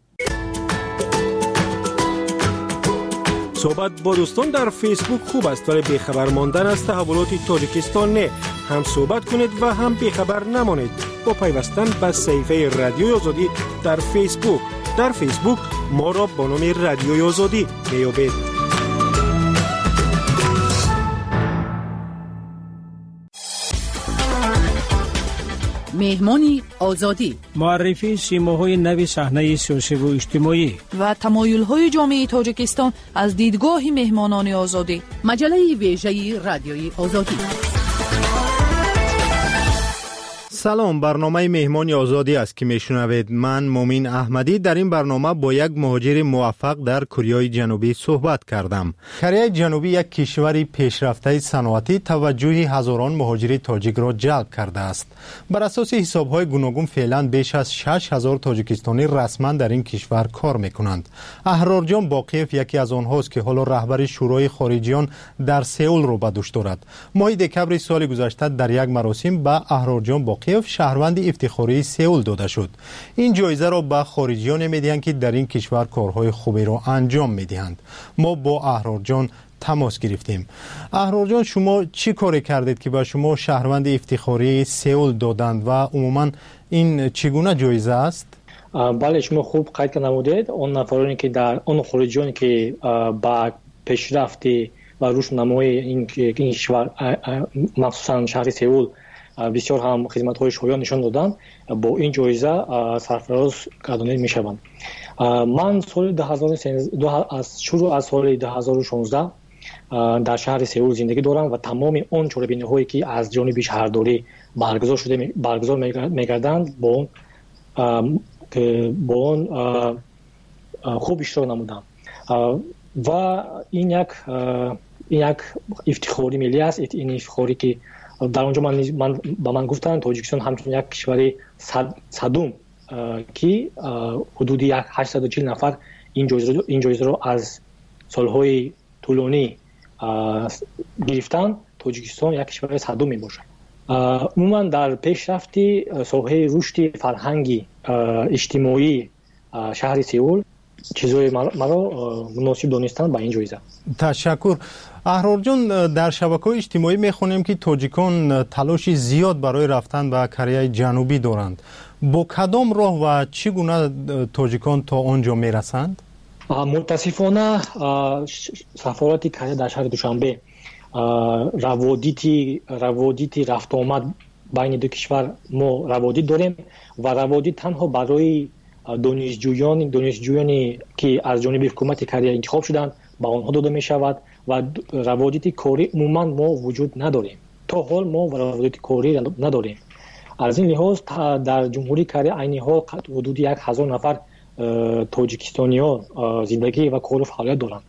صحبت با دوستان در فیسبوک خوب است، ولی بیخبر ماندن از تحولات تاجیکستان نه. هم صحبت کنید و هم بیخبر نمانید با پیوستن به صفحه رادیوی آزادی در فیسبوک. در فیسبوک ما را با نام رادیوی آزادی میابید. مهمانی آزادی، معرفی سیماهای نو صحنه سیاسی و اجتماعی و تمایل‌های جامعه تاجیکستان از دیدگاه مهمانان آزادی. مجله ویژه رادیوی آزادی. سلام، برنامه مهمان آزادی است که میشنوید. من مومین احمدی در این برنامه با یک مهاجر موفق در کره جنوبی صحبت کردم. کره جنوبی یک کشور پیشرفته صنعتی توجه هزاران مهاجر تاجیک را جلب کرده است. بر اساس حساب‌های گوناگون فعلا بیش از 6000 تاجیکستانی رسما در این کشور کار میکنند. احرارجان باقیف یکی از آنهاست که حالا رهبر شورای خارجیان در سئول را به دوش دارد. ماه دکمبر سال گذشته در یک مراسم به احرارجان باقیف شهروند افتخاری سئول داده شد. این جایزه را به خارجیان میدهند که در این کشور کارهای خوبی را انجام میدهند. ما با احرارجان تماس گرفتیم. احرارجان، شما چی کاری کردید که به شما شهروند افتخاری سئول دادند و عموما این چگونه جایزه است؟ بله، شما خوب قید نمودید. اون نفرانی که در اون خارجیان که با پیشرفت و روشنمایی این کشور مخصوصا شهر سئول بسیار هم خدمت‌های شایان نشان دادن، با این جایزه سرفراز گردانیده می‌شوند. من از شروع از سال 2016 در شهر سئول زندگی دارم و تمام اون چاره‌بینی‌هایی که از جانب شهرداری برگزار می‌گردند با اون خوب اشتراک نمودم و این یک افتخاری ملی است. این افتخاری که در اونجا با من گفتن تاجیکستان همچون یک کشور صدوم که حدود 840 نفر این جایزه رو از سالهای طولانی گرفتن. تاجیکستان یک کشور صدوم می باشد. عموما در پیشرفت ساحه رشد فرهنگی اجتماعی شهر سئول چیزهای مرا مناسب دانستن با این جایزه. تشکر. احرارجان، در شبکه‌های اجتماعی میخونیم که تاجیکان تلاش زیاد برای رفتن به کره جنوبی دارند. با کدام راه و چگونه تاجیکان تا آنجا میرسند؟ متاسفانه سفارت کره در شهر دوشنبه روادیتی رفت آمد بین دو کشور ما روادید داریم و روادید تنها برای دانشجویانی که از جانب حکومت کره انتخاب شدند با آنها داده می شود و روادید کاری عموما ما وجود نداریم. تا حال ما روادید کاری نداریم. از این لحاظ در جمهوری کره عین حال حدود 1000 نفر تاجیکستانیان زندگی و کار و فعالیت دارند.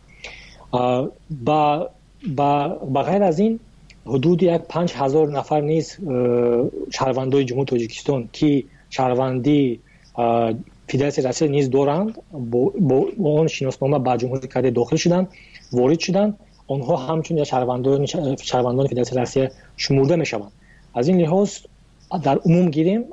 با غیر از این حدود 5000 نفر نیز شهروندان جمهوری تاجیکستان که شهروندی فدراسیون رسمی نیز دارند با اون شناسنامه با جمهوری کره داخل شدند، وارد شدند. آنها همچون شهروندان فدراسیون رسمی شمرده میشوند. از این لحاظ در عموم گیریم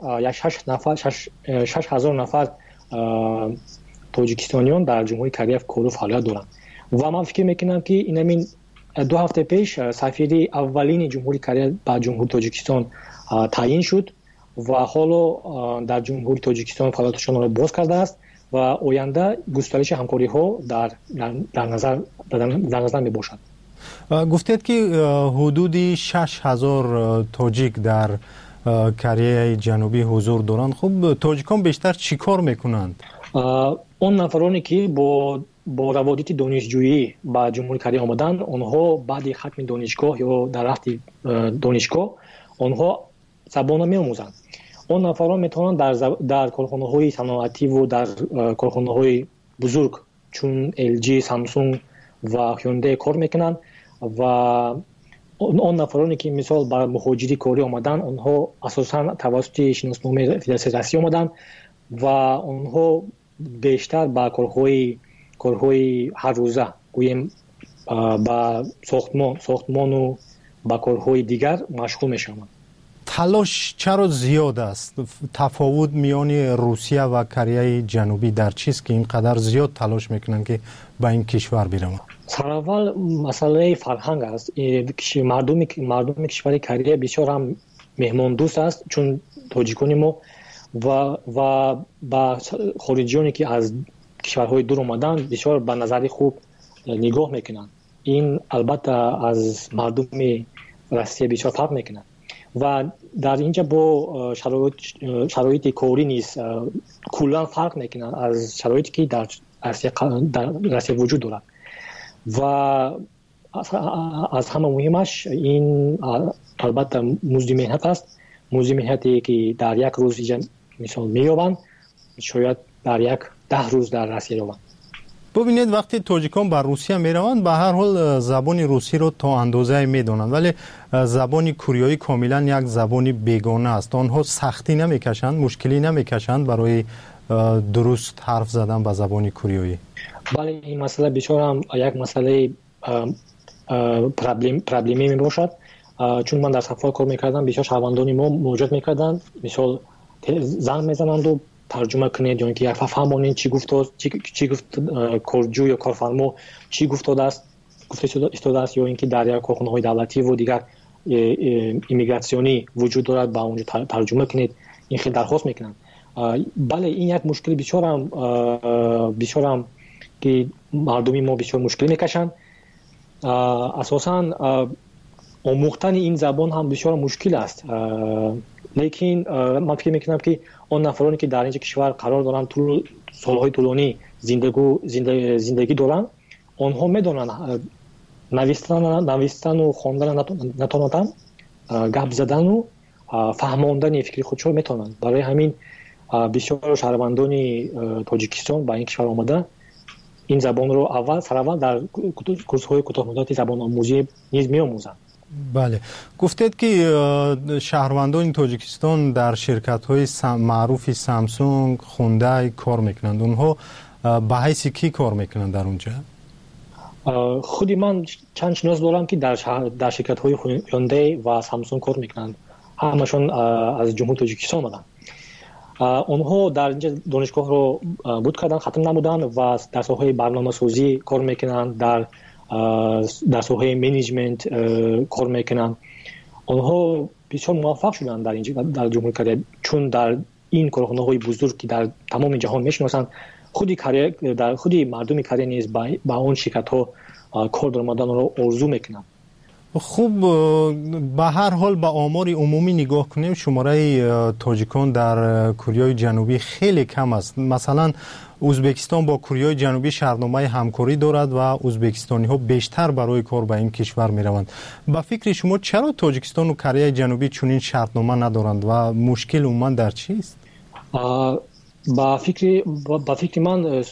6000 نفر تاجیکستانیان در جمهوری کره کار و فعالیت دارند و من فکر میکنم که این 2 هفته پیش سفیر اولین جمهوری کره با جمهوری تاجیکستان تعیین شد و حالا در جمهوری تاجیکستان فعالیتشان را باز کرده است و آینده گسترش همکاری ها در نظر می باشد. گفتید که حدود 6000 تاجیک در کره جنوبی حضور دارند. خب تاجیکان بیشتر چی کار میکنند؟ اون نفرانی که با روادید دانشجویی با جمهوری کره آمدن، آنها بعد ختم دانشگاه یا در رفت دانشگاه آنها زبان می‌آموزند. اون نفران میتونن در کارخانه‌های صنعتی و در کارخانه‌های بزرگ چون LG، سامسونگ و هیوندای کار میکنن و اون نفرانی که مثال با مهاجری کاری آمدن، آنها اساساً توسط شناسنامه فدراسیون رسمی آمدن و آنها بیشتر با کارهای هر روزه گوییم با ساختمان و با کارهای دیگر مشغول میشوند. تلاش چرا زیاد است؟ تفاوت میان روسیه و کره جنوبی در چیست که اینقدر زیاد تلاش میکنن که به این کشور برن؟ سراول مسئله فرهنگ است. مردم کشور کره بسیار هم مهمان دوست است، چون تاجیکان ما و با خارجیانی که از کشورهای دور اومدن بسیار به نظر خوب نگاه میکنن. این البته از مردم روسیه بسیار فرق میکنه و در اینجا با شرایط کاری نیست کلا فرق میکنه از شرایطی که در روسیه وجود دارد و از همه مهمش این البته مزد مهنت است موزی میهتی که در یک روز مثال مییابند شاید در یک 10 روز در روسیه روند. ببینید وقتی تاجیکان بر روسیه میروند به هر حال زبان روسی رو تا اندازه میدونند، ولی زبان کوریایی کاملا یک زبان بیگانه است. آنها سختی نمیکشند، مشکلی نمیکشند برای درست حرف زدن به زبان کوریایی. بله این مسئله بسیار هم یک مسئله پرابلمی می باشد، چون من در صفحه کار میکردم بسیار شهروندان ما مراجعه میکردند، مثال زنگ میزنند و ترجمه کنید یا اینکه یک فهمانید چی گفت کارجو یا کارفرما چی گفته است یا اینکه در یک کارخانه های دولتی و دیگر ایمیگراسیونی وجود دارد با اونجا ترجمه کنید، این خیلی درخواست میکنند. بله این یک مشکل بسیار هم که مردمی ما بسیار مشکل میکشند. اساساً آموختن این زبان هم بسیار مشکل است، لیکن من فکر میکنم که آن نفرانی که در این کشور قرار دارند سالهای طولانی زندگی دارند آنها میدونند نوشتن و خواندن نتونند، گپ زدن و فهماندن فکر خودشون میتونند. برای همین بسیار شهروندان تاجیکستان با این کشور آمده این زبان رو اول در کورس‌های کوتاه مدت زبان آموزی نیز می‌آموزند. بله گفتید که شهروندان تاجیکستان در شرکت‌های معروف سامسونگ، خوندای کار میکنند. اونها به حیث کی کار میکنند در اونجا؟ خودی من چند شناس دارم که در شرکت‌های هوندای و سامسونگ کار میکنند. همشون از جمهوری تاجیکستان آمدند. اونها در اینجا دانشگاه رو بود کردن، ختم نمودن و در ساحه برنامه‌سازی کار میکنند، در ساحه منیجمنت کار میکنند. اونها بسیار موفق شدند در اینجا در جمهوری کره، چون در این کارخانه‌های بزرگ که در تمام جهان میشناسند خودی مردم کره نیز با اون شرکت‌ها کار درآمدن رو آرزو میکنند. خوب به هر حال به آمار عمومی نگاه کنیم شماره تاجیکان در کوریای جنوبی خیلی کم است. مثلا ازبکستان با کوریای جنوبی شرطنامه همکاری دارد و ازبکستانی ها بیشتر برای کار به این کشور می روند. به فکر شما چرا تاجیکستان و کره جنوبی چنین شرطنامه ندارند و مشکل عموما در چیست؟ با فکر من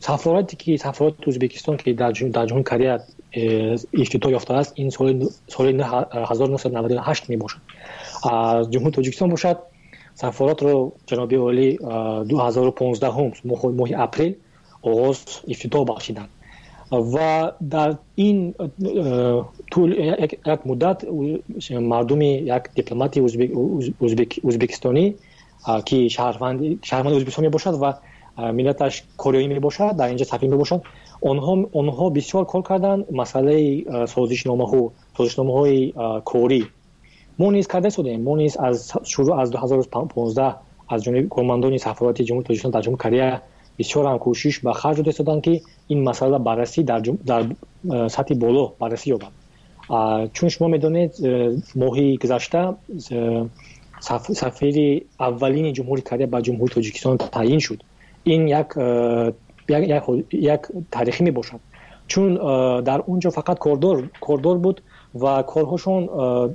سفارت ازبکستان که در جمهوری کره افتتاح یافته است این سال 1998 می باشد. از جمهوری تاجیکستان باشد سفارت رو جناب عالی 2015 ماه اپریل آغاز افتتاح بخشیدند و در این طول یک مدت مردم یک دیپلمات ازبکستانی که شهروند ازبکستان می باشد و ملتش کوریایی می باشد در اینجا سفیر می باشد، آنها بسیار کار کردند. مسئله سازشنامه های کوری ما نیز کرده شدیم. ما نیز از 2015 از جانب کارمندان سفارت جمهوری تاجیکستان در جمهوری کره بسیار هم کوشش به خرج دادند که این مسئله بررسی در سطح بالا بررسی یابد. چون شما میدونید ماهی گذشته سفیر اولین جمهوری کره به جمهوری تاجیکستان تعیین شد. این یک تاریخی می باشد، چون در اونجا فقط کاردار بود و کارهاشون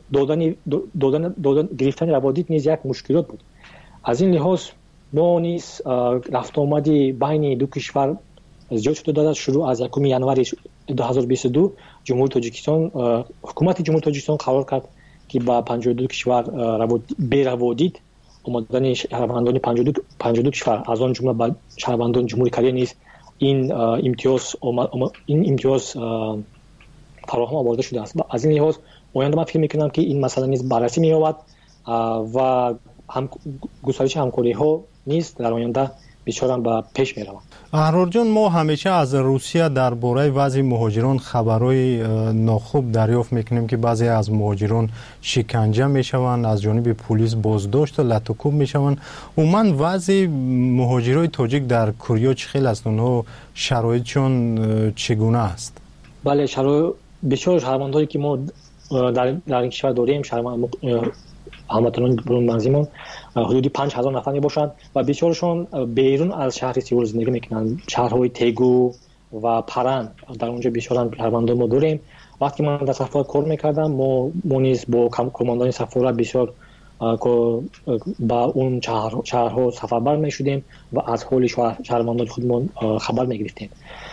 گرفتن روابط نیز یک مشکلات بود. از این لحاظ ما نیز رفت آمدی بین دو کشور زیاد شده داده. شروع از 1 ژانویه 2022 جمهوری تاجیکستان حکومت جمهوری تاجیکستان قرار کرد که با 52 کشور به روابط آمدن شهروندان 52 کشور از آن جمله با شهروندان جمهوری کره نیز این امتیاز فراهم آورده شده است. از این لحاظ آینده من فکر میکنم که این مسئله نیز بررسی می‌یابد و گسترش همکاری ها نیز در آینده بسیار به پیش می‌رود. احرار جان، ما همیشه از روسیه درباره وضع مهاجران خبرهای ناخوب دریافت میکنیم که بعضی از مهاجران شکنجه میشوند، از جانب پلیس بازداشت و لطوکوب میشوند. عموما وضع مهاجرای تاجیک در کوریا چخیل است؟ اونها شرایطشون چگونه است؟ بله، بسیار شهروندانی که ما در این کشور داریم، هموطنان برون منزیمون حدودی 5000 نفر میباشند و بسیارشون بیرون از شهر سیول زندگی میکنند. شهرهای تگو و پران در اونجا بسیار شهروندان ما داریم. وقتی من در سفارت کار میکردم ما نیز با کماندان سفارت بسیار که با اون شهرها سفربر می شدیم و از حال شهروندان خودمون خبر می گرفتیم.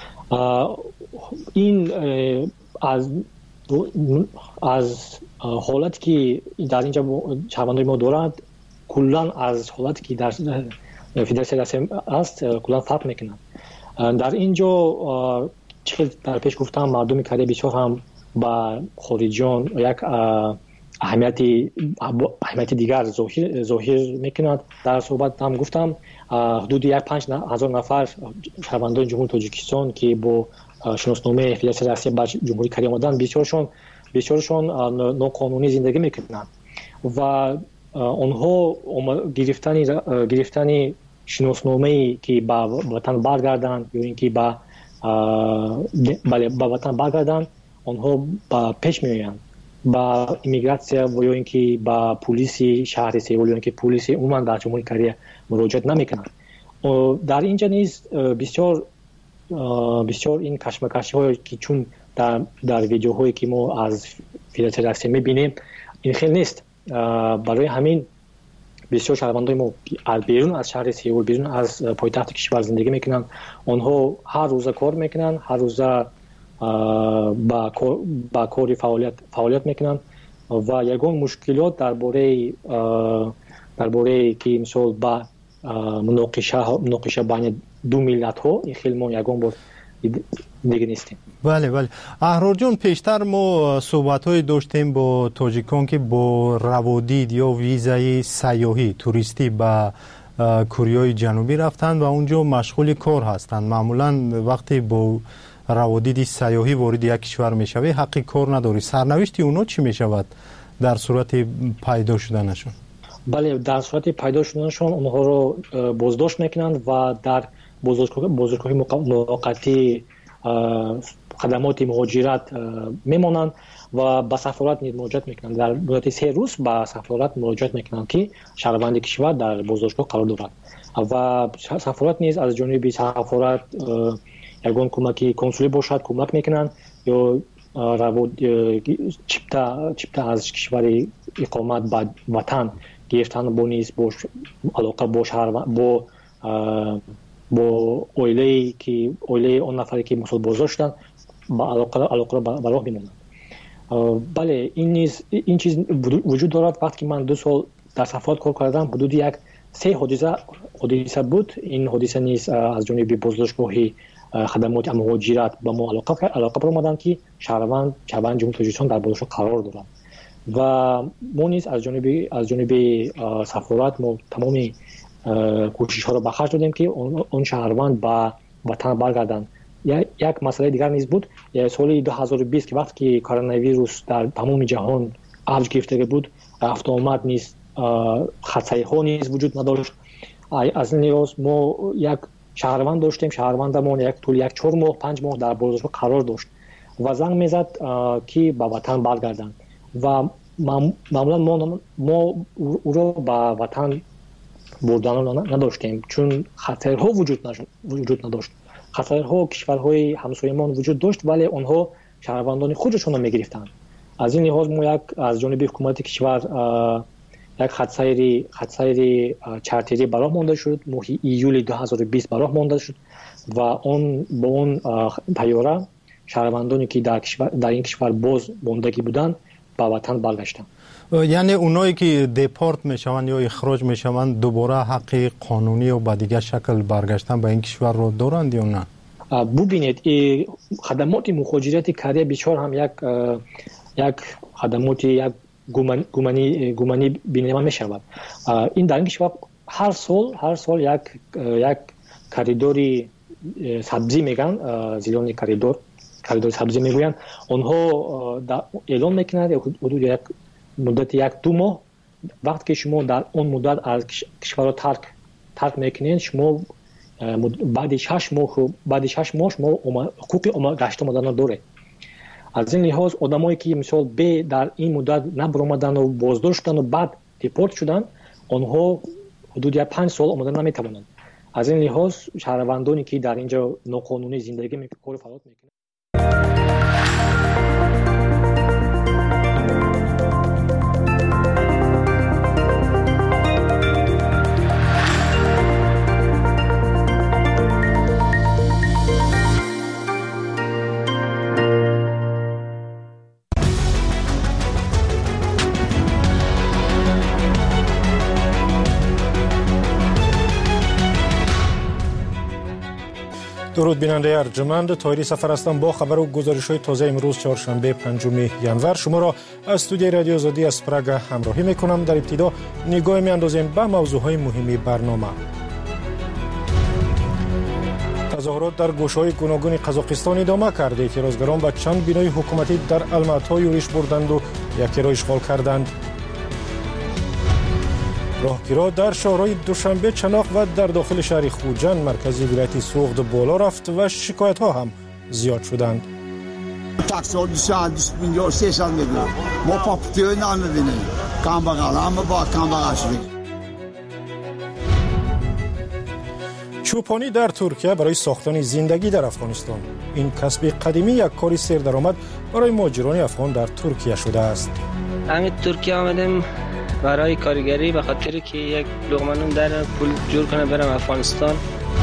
این از حالتی که در اینجا شهروندان ما دارند کلا از حالتی که در فدراسیون روسیه است کلا فرق میکنند. در اینجا چه در پیش گفتم مردم کره بسیار هم با خارجیان یک اهمیت دیگر ظاهر میکنند. در صحبت هم گفتم حدود 5,000 نفر شهروندان جمهوری تاجیکستان که با شناسنامه فدراسیون روسیه به جمهوری کره آمدند بسیارشون ناقانونی زندگی میکنند و آنها گرفتن شناسنامه‌ای که با وطن برگردند یا اینکه با وطن برگردند آنها با پیش میآیند با ایمیگراسیا و یا اینکه با پلیس شهر سئول یا اینکه پلیس عموما در جمهوری کره مراجعه نمیکنند. در اینجا نیز بسیار این کشمکش‌هایی که چون در ویدیوهایی که ما از فدراسیون روسیه میبینیم این خیلی نیست. برای همین بسیار شهروندان ما بیرون از شهر سئول بیرون از پایتخت کشور زندگی میکنن. آنها هر روز کار میکنن، هر روز با کار فعالیت میکنن و یگان مشکلات درباره که مثلا با مناقشه بین دو ملت ها این خیلی ما یگان بار دیگه نیستیم. بله احرار جان، پیشتر ما صحبت‌های داشتیم با تاجیکان که با روادید یا ویزای سیاحی توریستی به کره جنوبی رفتند و اونجا مشغول کار هستند. معمولا وقتی با روادید سیاحی وارد یک کشور میشوی حق کار نداری. سرنوشت اونا چی میشود در صورت پیدا شدنشون؟ بله، در صورت پیدا شدنشون اونها رو بازداشت میکنند و در بازداشتگاه موقتی خدمات مهاجرت میمانند و به سفارت مراجعت میکنند. در مدت 3 روز به سفارت مراجعت میکنند که شهروند کشور در بازداشتگاه قرار دارد و سفارت نیز از جانب سفارت یگان کمکی کنسولی باشد کمک میکنند یا چپتا از کشور اقامت به وطن گرفتن با نیز علاقه با اویله اون نفری که مسئول بازداشتن با علاقه به راه میمونند. بله، این چیز وجود دارد. وقتی که من 2 سال در سفارت کار کردم حدود 3 حادثه بود. این حادثه نیز از جانب بازداشتگاهی خدمات مهاجرت با ما علاقه برآمدند که شهروند جمهوری تاجیکستان در بازداشت قرار دارند و ما نیز از جانب سفارت ما تمامی کوشش ها را به خرج دادیم که اون شهروند به وطن برگردند. یک مسئله دیگر نیز بود. سال 2020 که وقتی که کرونا ویروس در تمام جهان اوج گرفته بود، رفت آمد نیز خطای ها نیز وجود نداشت. از این لحاظ ما یک شهروند داشتیم. شهروندمون طول 4 ماه 5 ماه در بازداشت قرار داشت و زنگ میزد که به وطن برگردند و معمولا ما او را به وطن بردن نداشتیم چون خطرها وجود نداشت. خطرها کشورهای همسایه‌مان وجود داشت ولی آنها شهروندان خودشون را میگرفتند. از این لحاظ ما از جانب حکومت کشور یک خطسیر چارتری براه مانده شد. ماه ایول 2020 براه مانده شد و با اون طیاره شهروندانی که در این کشور باز ماندگی بودند به وطن برگشتند. یعنی اونایی که دپورت میشوند یا اخراج میشوند دوباره حق قانونی و به دیگه شکل برگشتن به این کشور رو دارند یا نه؟ ببینید خدمات مهاجرت کره بسیار هم یک خدمات یک گمانی بینیده میشود. این در این کشور هر سال یک کریدوری سبزی میگن، زیلانی کریدور سبزی میگویند. آنها اعلان میکنند حدود یک مدت 1-2 ماه وقتی که شما در اون مدت از کشور رو ترک میکنین، شما بعد 6 ماه شما حقوق گشت آمدن داره. از این لحاظ آدمایی که مثلا در این مدت نبرآمدن و بازداشتن و بعد دیپورت شدن، آنها حدود 5 سال آمدن نمیتوانند. از این لحاظ شهروندانی که در اینجا ناقانونی زندگی میکنند فعالیت میکنند. درود بیننده ارجمند، طاهری سفر هستم با خبر و گزارش‌های تازه امروز چهارشنبه 5 ژانویه. شما را از استودیوی رادیو آزادی از پراگ همراهی می‌کنم. در ابتدا نگاه می‌اندازیم به موضوع‌های مهم برنامه. تظاهرات در گوشه‌های گوناگون قزاقستان ادامه کرد. اعتراضگران به چند بینای حکومتی در الماتا یورش بردند و یکی را اشغال کردند. راهگیرها در شهرهای دوشنبه، چناق و در داخل شهر خوجند مرکز ولایت سوخت بالا رفت و شکایت‌ها هم زیاد شدند. تاکسی 250 300 میلیون ما پاپتیو نمی‌بینیم. کام بغل هم با کام بغلش. چوپانی در ترکیه برای ساختن زندگی در افغانستان. این کسب قدیمی یک کاری سردرآمد برای مهاجران افغان در ترکیه شده است. همین ترکیه آمدم برای کارگری، به خاطر که یک لقمه نون در پول جور کنم برم افغانستان.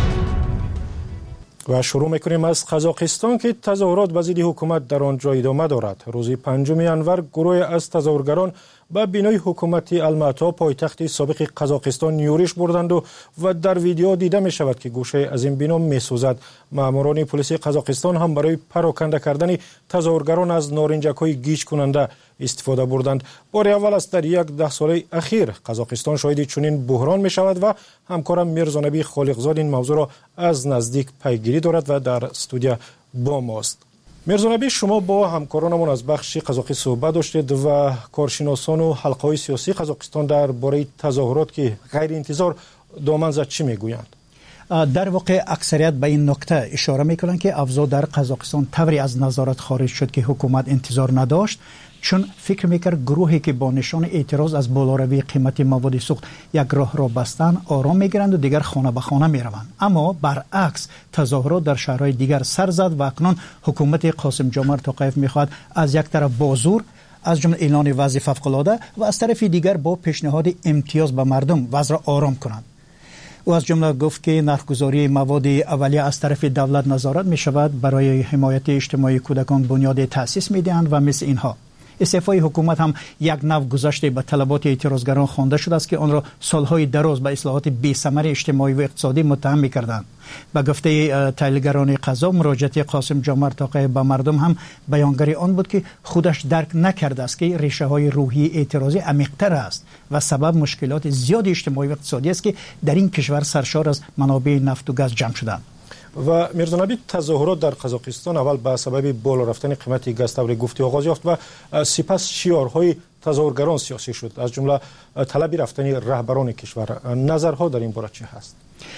و شروع میکنیم از قزاقستان که تظاهرات به ضد حکومت در آنجا ادامه دارد. روز 5 ژانویه گروه از تظاهرگران به بینای حکومتی الماتا پایتخت سابق قزاقستان یورش بردند و در ویدیو دیده می شود که گوشه از این بنا می سوزد. ماموران پلیس قزاقستان هم برای پراکنده کردن تظاهرگران از نارنجک‌های گیج کننده استفاده بردند. بار اول است در 10 ساله اخیر قزاقستان شاهد چنین بحران می شود و همکارم میرزانبی خالقزاد این موضوع را از نزدیک پیگیری دارد و در استودیو با ماست. میرزانبی، شما با همکارانمون از بخش قزاقی صحبت داشتید و کارشناسان و حلقه‌های سیاسی قزاقستان درباره تظاهرات که غیر انتظار دامن زد چی میگویند؟ در واقع اکثریت به این نکته اشاره میکنند که اوضاع در قزاقستان طوری از نظارت خارج شد که حکومت انتظار نداشت، چون فکر میکرد گروهی که با نشان اعتراض از بالاروی قیمت مواد سوخت یک راه را بستن آرام میگیرند و دیگر خانه به خانه میروند. اما برعکس تظاهرات در شهرهای دیگر سر زد و اکنون حکومت قاسم جمعت توقیف میخواد از یک طرف با زور، از جمله اعلان وضع فوق‌العاده، و از طرف دیگر با پیشنهاد امتیاز به مردم وضع را آرام کنند. او از جمله گفت که نرخ‌گذاری مواد اولیه از طرف دولت نظارت می شود، برای حمایت اجتماعی کودکان بنیاد تأسیس می دهند و مثل اینها. استعفای حکومت هم یک نوع گذشته به طلبات اعتراضگران خوانده شده است که آن را سالهای دراز به اصلاحات بی‌ثمر اجتماعی و اقتصادی متهم می‌کردند. به گفته تحلیلگران قضا، مراجعت قاسم جمعت توقیف به مردم هم بیانگر آن بود که خودش درک نکرده است که ریشه‌های روحی اعتراضی عمیق‌تر است و سبب مشکلات زیاد اجتماعی و اقتصادی است که در این کشور سرشار از منابع نفت و گاز جمع شدند. و میرزانبی، تظاهرات در قزاقستان اول به سبب بالا رفتن قیمت گاز طور گفتی آغاز یافت و سپس شعارهای تظاهرگران سیاسی شد، از جمله طلب رفتن رهبران کشور. نظرها در این باره چه هست؟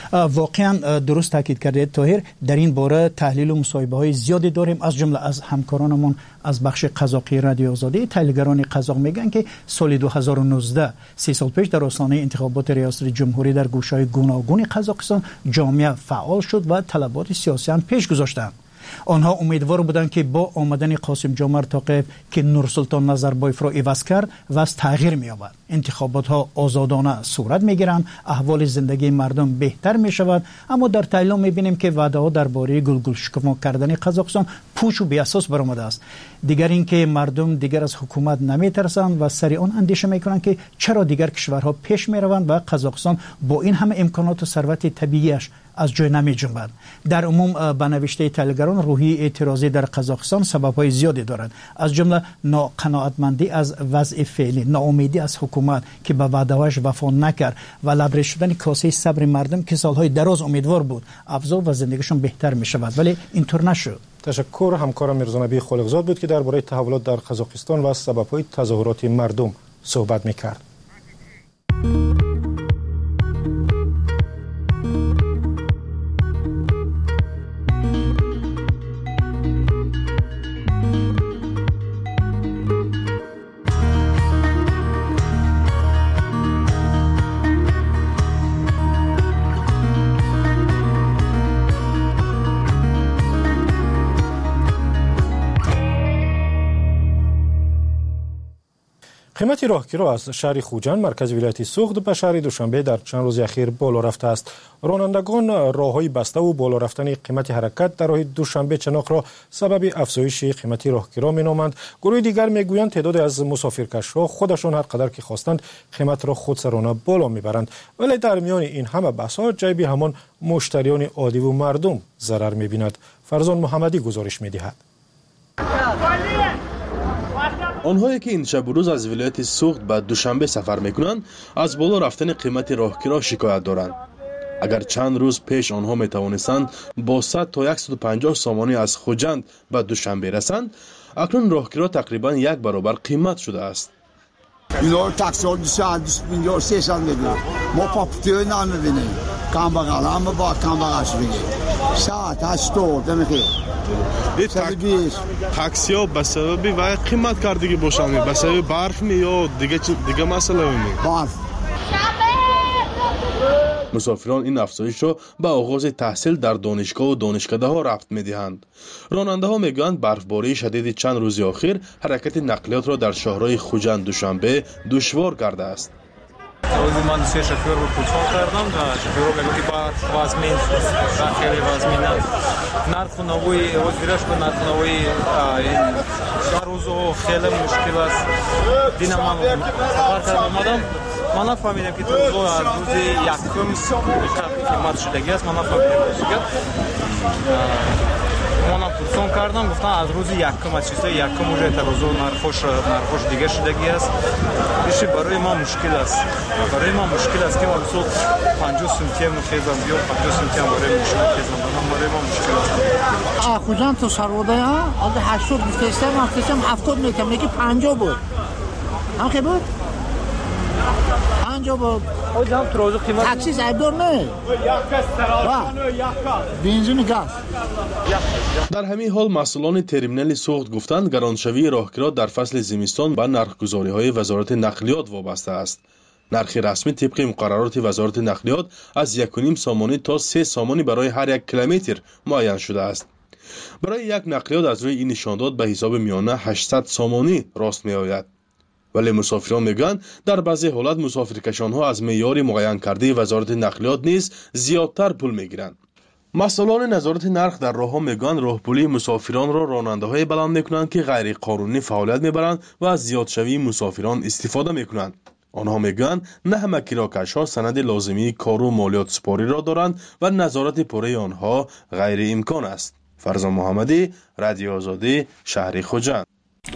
واقعا درست تاکید کرده طاهر، در این باره تحلیل و مصاحبه های زیادی داریم، از جمله از همکارانمون از بخش قزاقی رادیو آزادی. تحلیلگران قزاق میگن که سال 2019 3 سال پیش در آستانه انتخابات ریاست جمهوری در گوشه‌های گوناگون قزاقستان جامعه فعال شد و طلبات سیاسی هم پیش گذاشتند. آنها امیدوار بودند که با آمدن قاسم جمعت توقیف که نورسلطان نظربایف را عوض کرد وضع تغییر می‌یابد، انتخابات ها آزادانه صورت می‌گیرند، احوال زندگی مردم بهتر می‌شود. اما در تحلیل می‌بینیم که وعده‌ها درباره گلگل شکفان کردن قزاقستان پوچ و بی‌اساس برآمده است. دیگر اینکه مردم دیگر از حکومت نمی‌ترسند و سریع آن اندیشه می‌کنند که چرا دیگر کشورها پیش می‌روند و قزاقستان با این همه امکانات و ثروت طبیعیش از جای نمی‌جنبد. در عموم به نوشته تحلیلگران، روحی اعتراضی در قزاقستان سبب‌های زیادی دارد، از جمله ناقناعتمندی از وضع فعلی، ناامیدی از حکومت که به وعده‌هاش وفا نکرد و لبریز شدن کاسه صبر مردم که سالهای دراز امیدوار بود اوضاع و زندگیشون بهتر می‌شود، ولی اینطور نشد. تشکر. همکارم میرزانبی خالقزاد بود که درباره تحولات در قزاقستان و سبب‌های تظاهرات مردم صحبت می‌کرد. قیمت راهگیرها از شهر خوجند مرکز ولایت سوخت به شهر دوشنبه در چند روز اخیر بالا رفته است. رانندگان راههای بسته و بالا رفتن قیمت حرکت در راه دوشنبه چناق را سبب افزایش قیمت راهگیرها مینامند. گروه دیگر میگویند تعداد از مسافرکشها خودشان هر قدر که خواستند قیمت را خودسرانه بالا میبرند، ولی در میان این همه بحث‌ها جیب همان مشتریان عادی و مردم ضرر میبیند. فرزان محمدی گزارش میدهد. آنهایی که این شب و روز از ولایت سوخت به دوشنبه سفر میکنند از بالا رفتن قیمت راهگیرها شکایت دارند. اگر چند روز پیش آنها میتوانستند با 100 تا 150 سامانی از خوجند به دوشنبه رسند، اکنون راهگیرها تقریبا یک برابر قیمت شده است. اینا تاکسی 250 300 میگن، ما پاپتیو نمیبینیم، کم بغل همه با کم بغلش بگیم 100 80 دمیخیر تاکسی ها به سبب وای قیمت کردگی باشند، به سبب برف می یا دیگه مسئله می برف. مسافران این افزایش را به آغاز تحصیل در دانشگاه و دانشکده ها ربط می دهند. راننده ها می گویند برفباری شدید چند روز اخیر حرکت نقلیات را در شهرهای خوجند دوشنبه دشوار کرده است. روزی من 3 شوفر رو پوچان کردم، شوفر میگه که برف وزمین خیلی وزمین است. نرخ نوعی وزیرش به نرخ نوعی هر روز خیلی مشکل است. دینا من سفر کردم اومدم، من نفهمیدم که تو از روز یکم قیمت شدگی است. من نفهمیدم چیه. من پرسون کردم، گفتن از روز یکم از چیزای یکم уже تا روز نرخش دیگه شدگی است. میشه برای ما مشکل است. برای ما مشکل است که ما صبح 50 سنتی می‌خیزم یا 50 سنتی برای مشکل برای ما مشکل است. خوجند تو سرواده ها از 80 می‌خواستم 70 میگم میگه 50 بود. هم که بود 50 بود. خودم تو روز قیمت تاکسی زایدور نه. بنزین گاز. در همین حال مسئولان ترمینال سوخت گفتند گرانشوی راهگیرها در فصل زمستان به نرخ‌گذاری‌های وزارت نقلیات وابسته است. نرخ رسمی طبق مقررات وزارت نقلیات از 1.5 سامانی تا 3 سامانی برای هر 1 کیلومتر معین شده است. برای یک نقلیات از روی این نشانداد به حساب میانه 800 سامانی راست می‌آید. ولی مسافران میگن در بعضی حالت مسافرکشانها از معیار معین کرده وزارت نقلیات نیز زیادتر پول میگیرند. مسئولان نظارت نرخ در راهها میگن راهپولی مسافران را راننده‌های بلند میکنند که غیر قانونی فعالیت میبرند و از زیادشوی مسافران استفاده میکنند. آنها میگن نه همه کراکش‌ها سند لازمی کار و مالیات سپاری را دارند و نظارت پوره آنها غیر امکان است. فرزان محمدی، رادیو آزادی، شهر خوجند.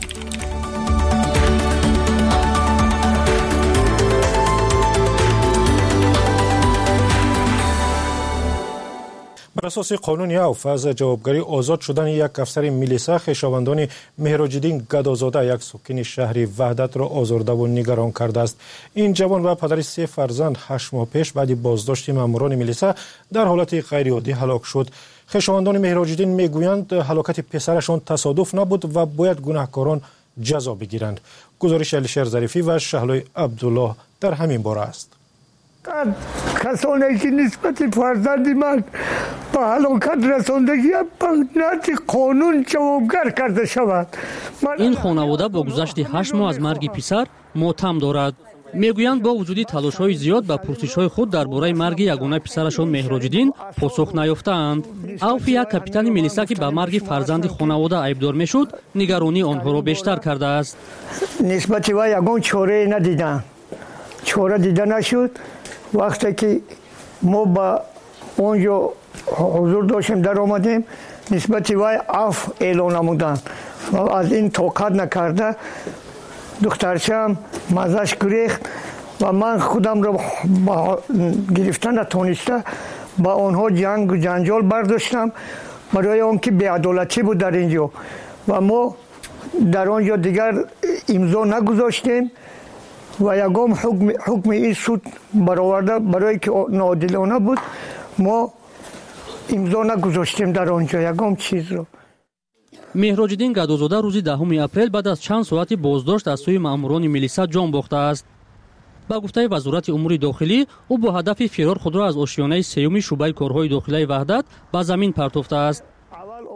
بر اساس قانون عفو از جوابگری آزاد شدن یک افسر میلیسا خویشاوندان مهراج‌الدین گدازاده یک ساکن شهر وحدت را آزرده و نگران کرده است. این جوان و پدر 3 فرزند 8 ماه پیش بعد بازداشت ماموران میلیسا در حالت غیر عادی هلاک شد. خویشاوندان مهراج‌الدین میگویند هلاکت پسرشان تصادف نبود و باید گناهکاران جزا بگیرند. گزارش علیشیر ظریفی و شهلای عبدالله در همین باره است. کسانی که نسبت فرزند من به هلاکت رساندگی به نهج قانون جوابگر کرده شود. این خانواده با گذشت 8 ماه از مرگ پسر ماتم دارد. میگویند با وجود تلاش‌های زیاد به پرسش‌های خود درباره مرگ یگانه پسرشان مهراج‌الدین پاسخ نیافتند. عوف یک کاپیتان میلیسا که به مرگ فرزند خانواده عیبدار میشد، نگرانی آنها را بیشتر کرده است. نسبت و یگان چاره ندیدند. چاره دیده نشد. وقتی که ما با اونجا حضور داشتیم در آمدیم نسبت وای عفو اعلان نمودند و از این طاقت نکرده دخترچم مزش گریخت و من خودم را با گرفتن نتونسته با آنها جنگ و جنجال برداشتم برای آنکه بی‌عدالتی بود در اینجا و ما در آنجا دیگر امضا نگذاشتیم و یگام حکم این سود برآورده برای که ناعادلانه بود ما امضا نگذاشتیم در آنجا یگام چیز رو. مهراج‌الدین گدازاده روز 10 اپریل بعد از چند ساعت بازداشت از سوی ماموران میلیسا جان باخته است. با گفته وزارت امور داخلی او با هدف فرار خود را از آشیانه سیوم شعبه کارهای داخلی وحدت به زمین پرتافته است.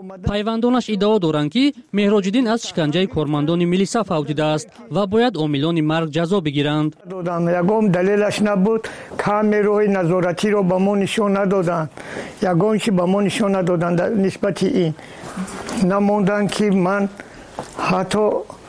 пайвандонаш иддао доранд ки меҳроҷиддин аз шиканҷаи кормандони милиса фавтидааст ва бояд омилони марг ҷазо бигиранд. ягон далелаш набуд, камераҳои назоратиро ба мо нишон надоданд. ягон чи ба мо нишон надоданд нисбати ин. намонданд ки ман ҳатто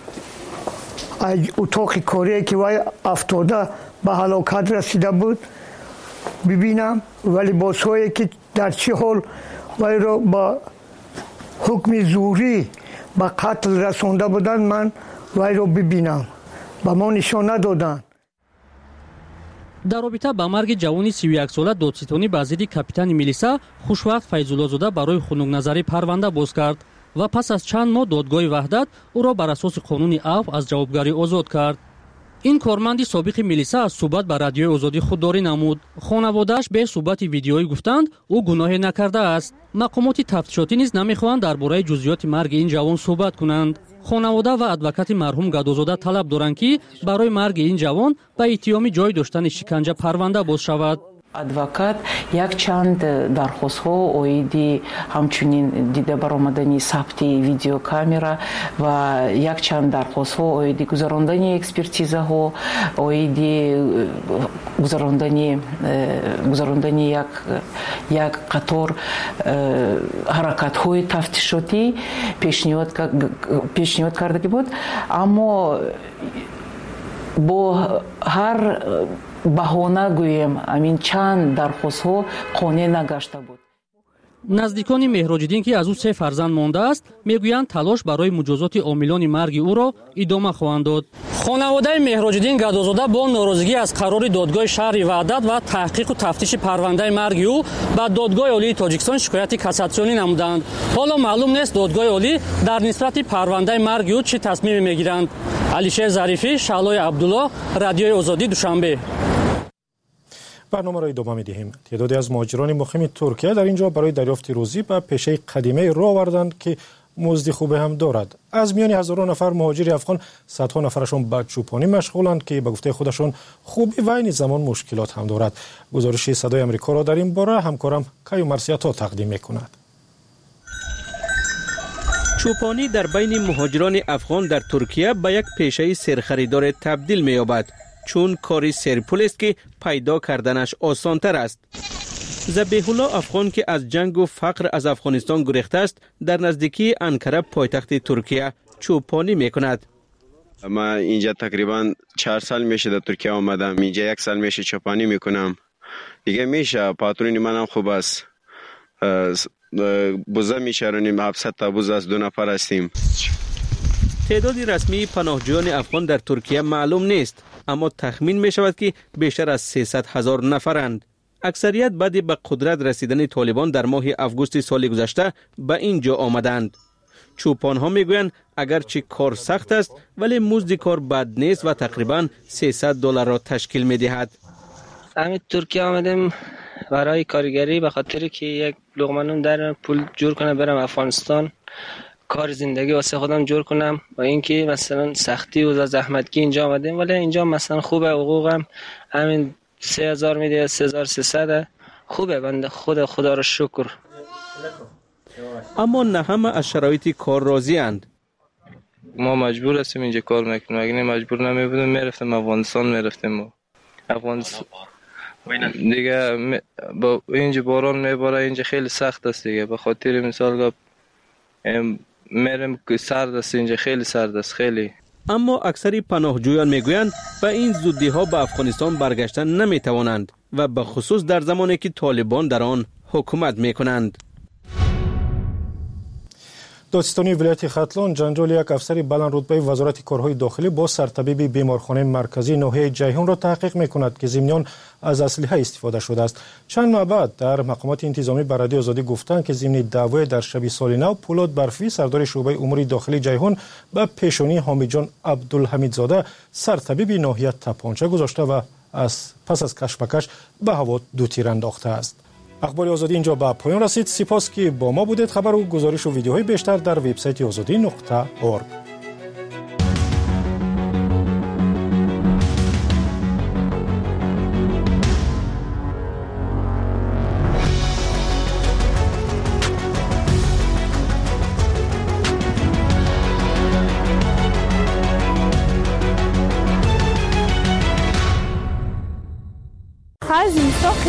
утоқи корие ки вай афтода ба ҳалокат расида буд бибинам ва либосҳое ки дар чӣ ҳол вайро ба ҳукми зӯрӣ ба қатл расонда буданд ман вайро бибинам. ба мо нишон надоданд. дар робита ба марги ҷавони 31-сола додситонӣ ба зидди капитани милиса хушвақт Файзуллозода барои хунукназарӣ парванда боз кард ва пас аз чанд моҳ додгоҳи ваҳдат ӯро бар асоси қонуни афв аз ҷавобгарӣ озод кард. ин корманди собиқи милиса аз суҳбат ба радиои озодӣ худдорӣ намуд. хонаводааш бе суҳбати видеоӣ гуфтанд ӯ гуноҳе накардааст. мақомоти тафтишотӣ низ намехоҳанд дар бораи ҷузъиёти марги ин ҷавон суҳбат кунанд. хонавода ва адвокати марҳум Гадозода талаб доранд ки барои марги ин ҷавон ба иттиҳоми ҷой доштани шиканҷа парванда боз шавад. адвокат якчанд дархостҳо оиди ҳамчунин дида баромадани сабти видеокамера ва якчанд дархостҳо оиди гузарондани экспертизаҳо, оиди гузарондани як қатор ҳаракатҳои тафтишотӣ пешниҳод кардагӣ буд, аммо бо ҳар баҳона гӯем амин чанд дархостҳо қонеъ нагашта буд. наздикони меҳроҷиддин ки аз ӯ 3 фарзанд мондааст мегӯянд талош барои муҷозоти омилони марги ӯро идома хоҳанд дод. хонаводаи меҳроҷиддин Гадозода бо норозигӣ аз қарори додгоҳи шаҳри Ваҳдат ва таҳқиқу тафтиши парвандаи марги ӯ ба додгоҳи олии Тоҷикистон шикояти кассатсионӣ намуданд. ҳоло маълум нест додгоҳи олӣ дар нисбати парвандаи марги ӯ чӣ тасмиме мегиранд. алишер Зарифӣ, Шаҳлои Абдулло, Радиои Озодӣ, Душанбе. برنامه را ادامه می‌دهیم. تعدادی از مهاجران مقیم ترکیه در اینجا برای دریافت روزی به پیشه قدیمی راه آوردند که مزد خوبی هم دارد. از میان هزاران نفر مهاجر افغان صدها نفرشون به چوپانی مشغولند که به گفته خودشون خوبی و این زمان مشکلات هم دارد. گزارش صدای آمریکا را در این باره همکارم کایو مرسیاتا تقدیم می‌کند. چوپانی در بین مهاجران افغان در ترکیه به یک پیشه سرخریدار تبدیل می‌یابد. چون کاری سرپول است که پیدا کردنش آسان‌تر است. ذبیح الله افغان که از جنگ و فقر از افغانستان گریخته است در نزدیکی انکره پایتخت ترکیه چوپانی میکند. من اینجا تقریبا 4 سال میشه در ترکیه آمدم. اینجا 1 سال میشه چوپانی میکنم. دیگه میشه پاترونی منم خوب است. بوزه میشرونیم 700 تا بوز از 2 نفر هستیم. تعداد رسمی پناهجویان افغان در ترکیه معلوم نیست، اما تخمین می شود که بیشتر از 300,000 نفرند. اکثریت بعد به قدرت رسیدن طالبان در ماه آگوست سال گذشته به اینجا آمدند. چوپان ها می گویند اگرچه کار سخت است ولی مزد کار بد نیست و تقریبا $300 را تشکیل می دهد. همین ترکیه آمدیم برای کارگری به خاطر که یک لقمه نون در پول جور کنم برم افغانستان، کار زندگی واسه خودم جور کنم و اینکه مثلا سختی و زحمتگی اینجا آمدیم، ولی اینجا مثلا خوبه، حقوقم همین 3000 میده، 3300 خوبه، بنده خدا رو شکر. اما نه همه از شرایط کار راضی اند. ما مجبور هستیم اینجا کار میکنیم، اگه مجبور نمی بودیم میرفتیم افغانستان، میرفتیم افغانستان دیگه. با اینجا باران میباره، اینجا خیلی سخت است دیگه، به خاطر مثال میرم که سرد است، اینجا خیلی سرد است خیلی. اما اکثری پناهجویان میگویند به این زودی ها به افغانستان برگشتن نمیتوانند و به خصوص در زمانی که طالبان در آن حکومت میکنند. دادستانی ولایت ختلان جنجال یک افسر بلند رتبه وزارت کارهای داخلی با سرطبیب بیمارخانه مرکزی ناحیه جیهون را تحقیق میکند که ضمناً از اسلحه استفاده شده است. چند ماه بعد در مقامات انتظامی به رادیو آزادی گفتند که ضمن دعوای در شب سال نو پولاد برفی سردار شعبه امور داخلی جیهون به پیشانی حامد جان عبدالحمیدزاده سرطبیب ناحیه تپانچه گذاشته و پس از کشمکش به هوا 2 تیر انداخته است. اخبار آزادی اینجا به پایان رسید. سپاس که با ما بودید. خبر و گزارش و ویدیوهای بیشتر در وبسایت azadi.org.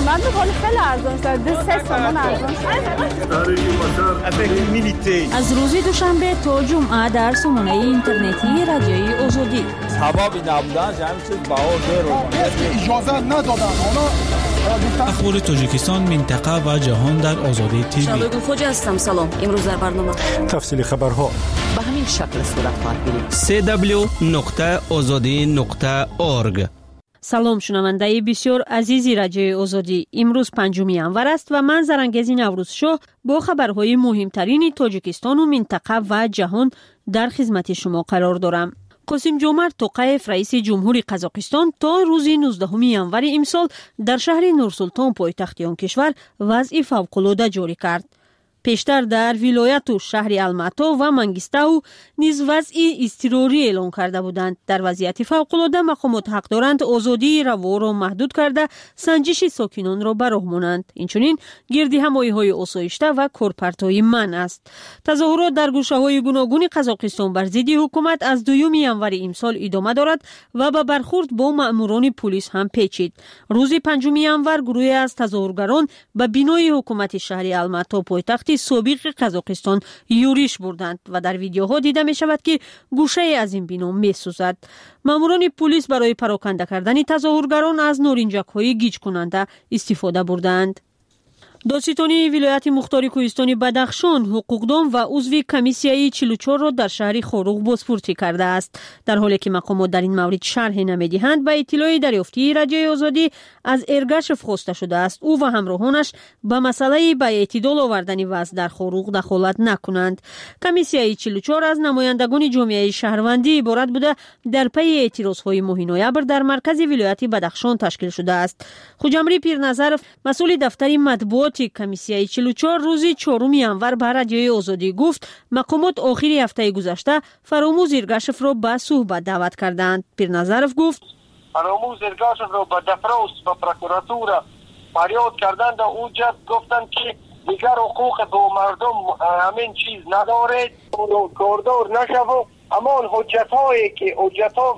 قیمت میکنه خیلی ارزان شده 3 تومن ارزان از روز دوشنبه تا جمعه در سامانه اینترنتی رادیوی آزادی سببی نبودن همین چیز بهار اجازه ندادن اخبار تاجیکستان منطقه و جهان در آزادی تیوی. شبگون خوجه هستم. سلام. امروز در برنامه تفصیل خبرها به همین شکل صورت خواهد گرفت. www.azadi.org. سلام شنونده بسیار عزیزی رادیوی آزادی. امروز 5 ینور است و من زرنگز نوروز شاه با خبرهای مهمترین تاجیکستان و منطقه و جهان در خدمت شما قرار دارم. قاسم جومرت توقیف رئیس جمهوری قزاقستان تا روز 19 ینور امسال در شهر نورسلطان پایتخت آن کشور وضع فوق‌العاده جاری کرد. پیشتر در ولایت و شهر الماتا و منگیستاو نیز وضع اضطراری اعلام کرده بودند. در وضعیت فوق‌العاده مقامات حق دارند آزادی روا را محدود کرده سنجش ساکنان را به راه مانند. اینچنین گردی همایی‌های آسایشته و کارپرت‌های منع است. تظاهرات در گوشه‌های گوناگون قزاقستان بر ضد حکومت از 2 ینور امسال ادامه دارد و به برخورد با مأموران پلیس هم پیچید. روز 5 ینور گروهی از تظاهرگران به بینای حکومت شهر الماتا پایتخت سابق قزاقستان یورش بردند و در ویدیوها دیده می شود که گوشه از این بنا می سوزد. ماموران پلیس برای پراکنده کردن تظاهرگران از نارنجک های گیج کننده استفاده بردند. دادستانی ولایت مختار کوهستان بدخشان حقوقدان و عضو کمیسیه 44 را در شهر خاروق بازپرسی کرده است. در حالی که مقامات در این مورد شرح نمیدهند، به اطلاع دریافتی رادیوی آزادی از ارگشف خواسته شده است او و همراهانش به مسئله به اعتدال آوردن وضع در خاروق دخالت نکنند. کمیسیه 44 از نمایندگان جامعه شهروندی عبارت بوده در پی اعتراضهای ماه نوامبر در مرکز ولایت بدخشان تشکیل شده است. خوجمری پیرنظر مسئول دفتر مطبوعات کمیسیه 44 روز 4 ینور به رادیوی آزادی گفت مقامات آخر هفته گذشته فراموز ارگشف را به صحبت دعوت کردند. پیرنظرف گفت فراموز ارگشف را به دفراس و پروکراتور فریاد کردند و اوجت گفتند که دیگر حقوق به مردم همین چیز ندارید کاردار نشو. اما حجت‌ها و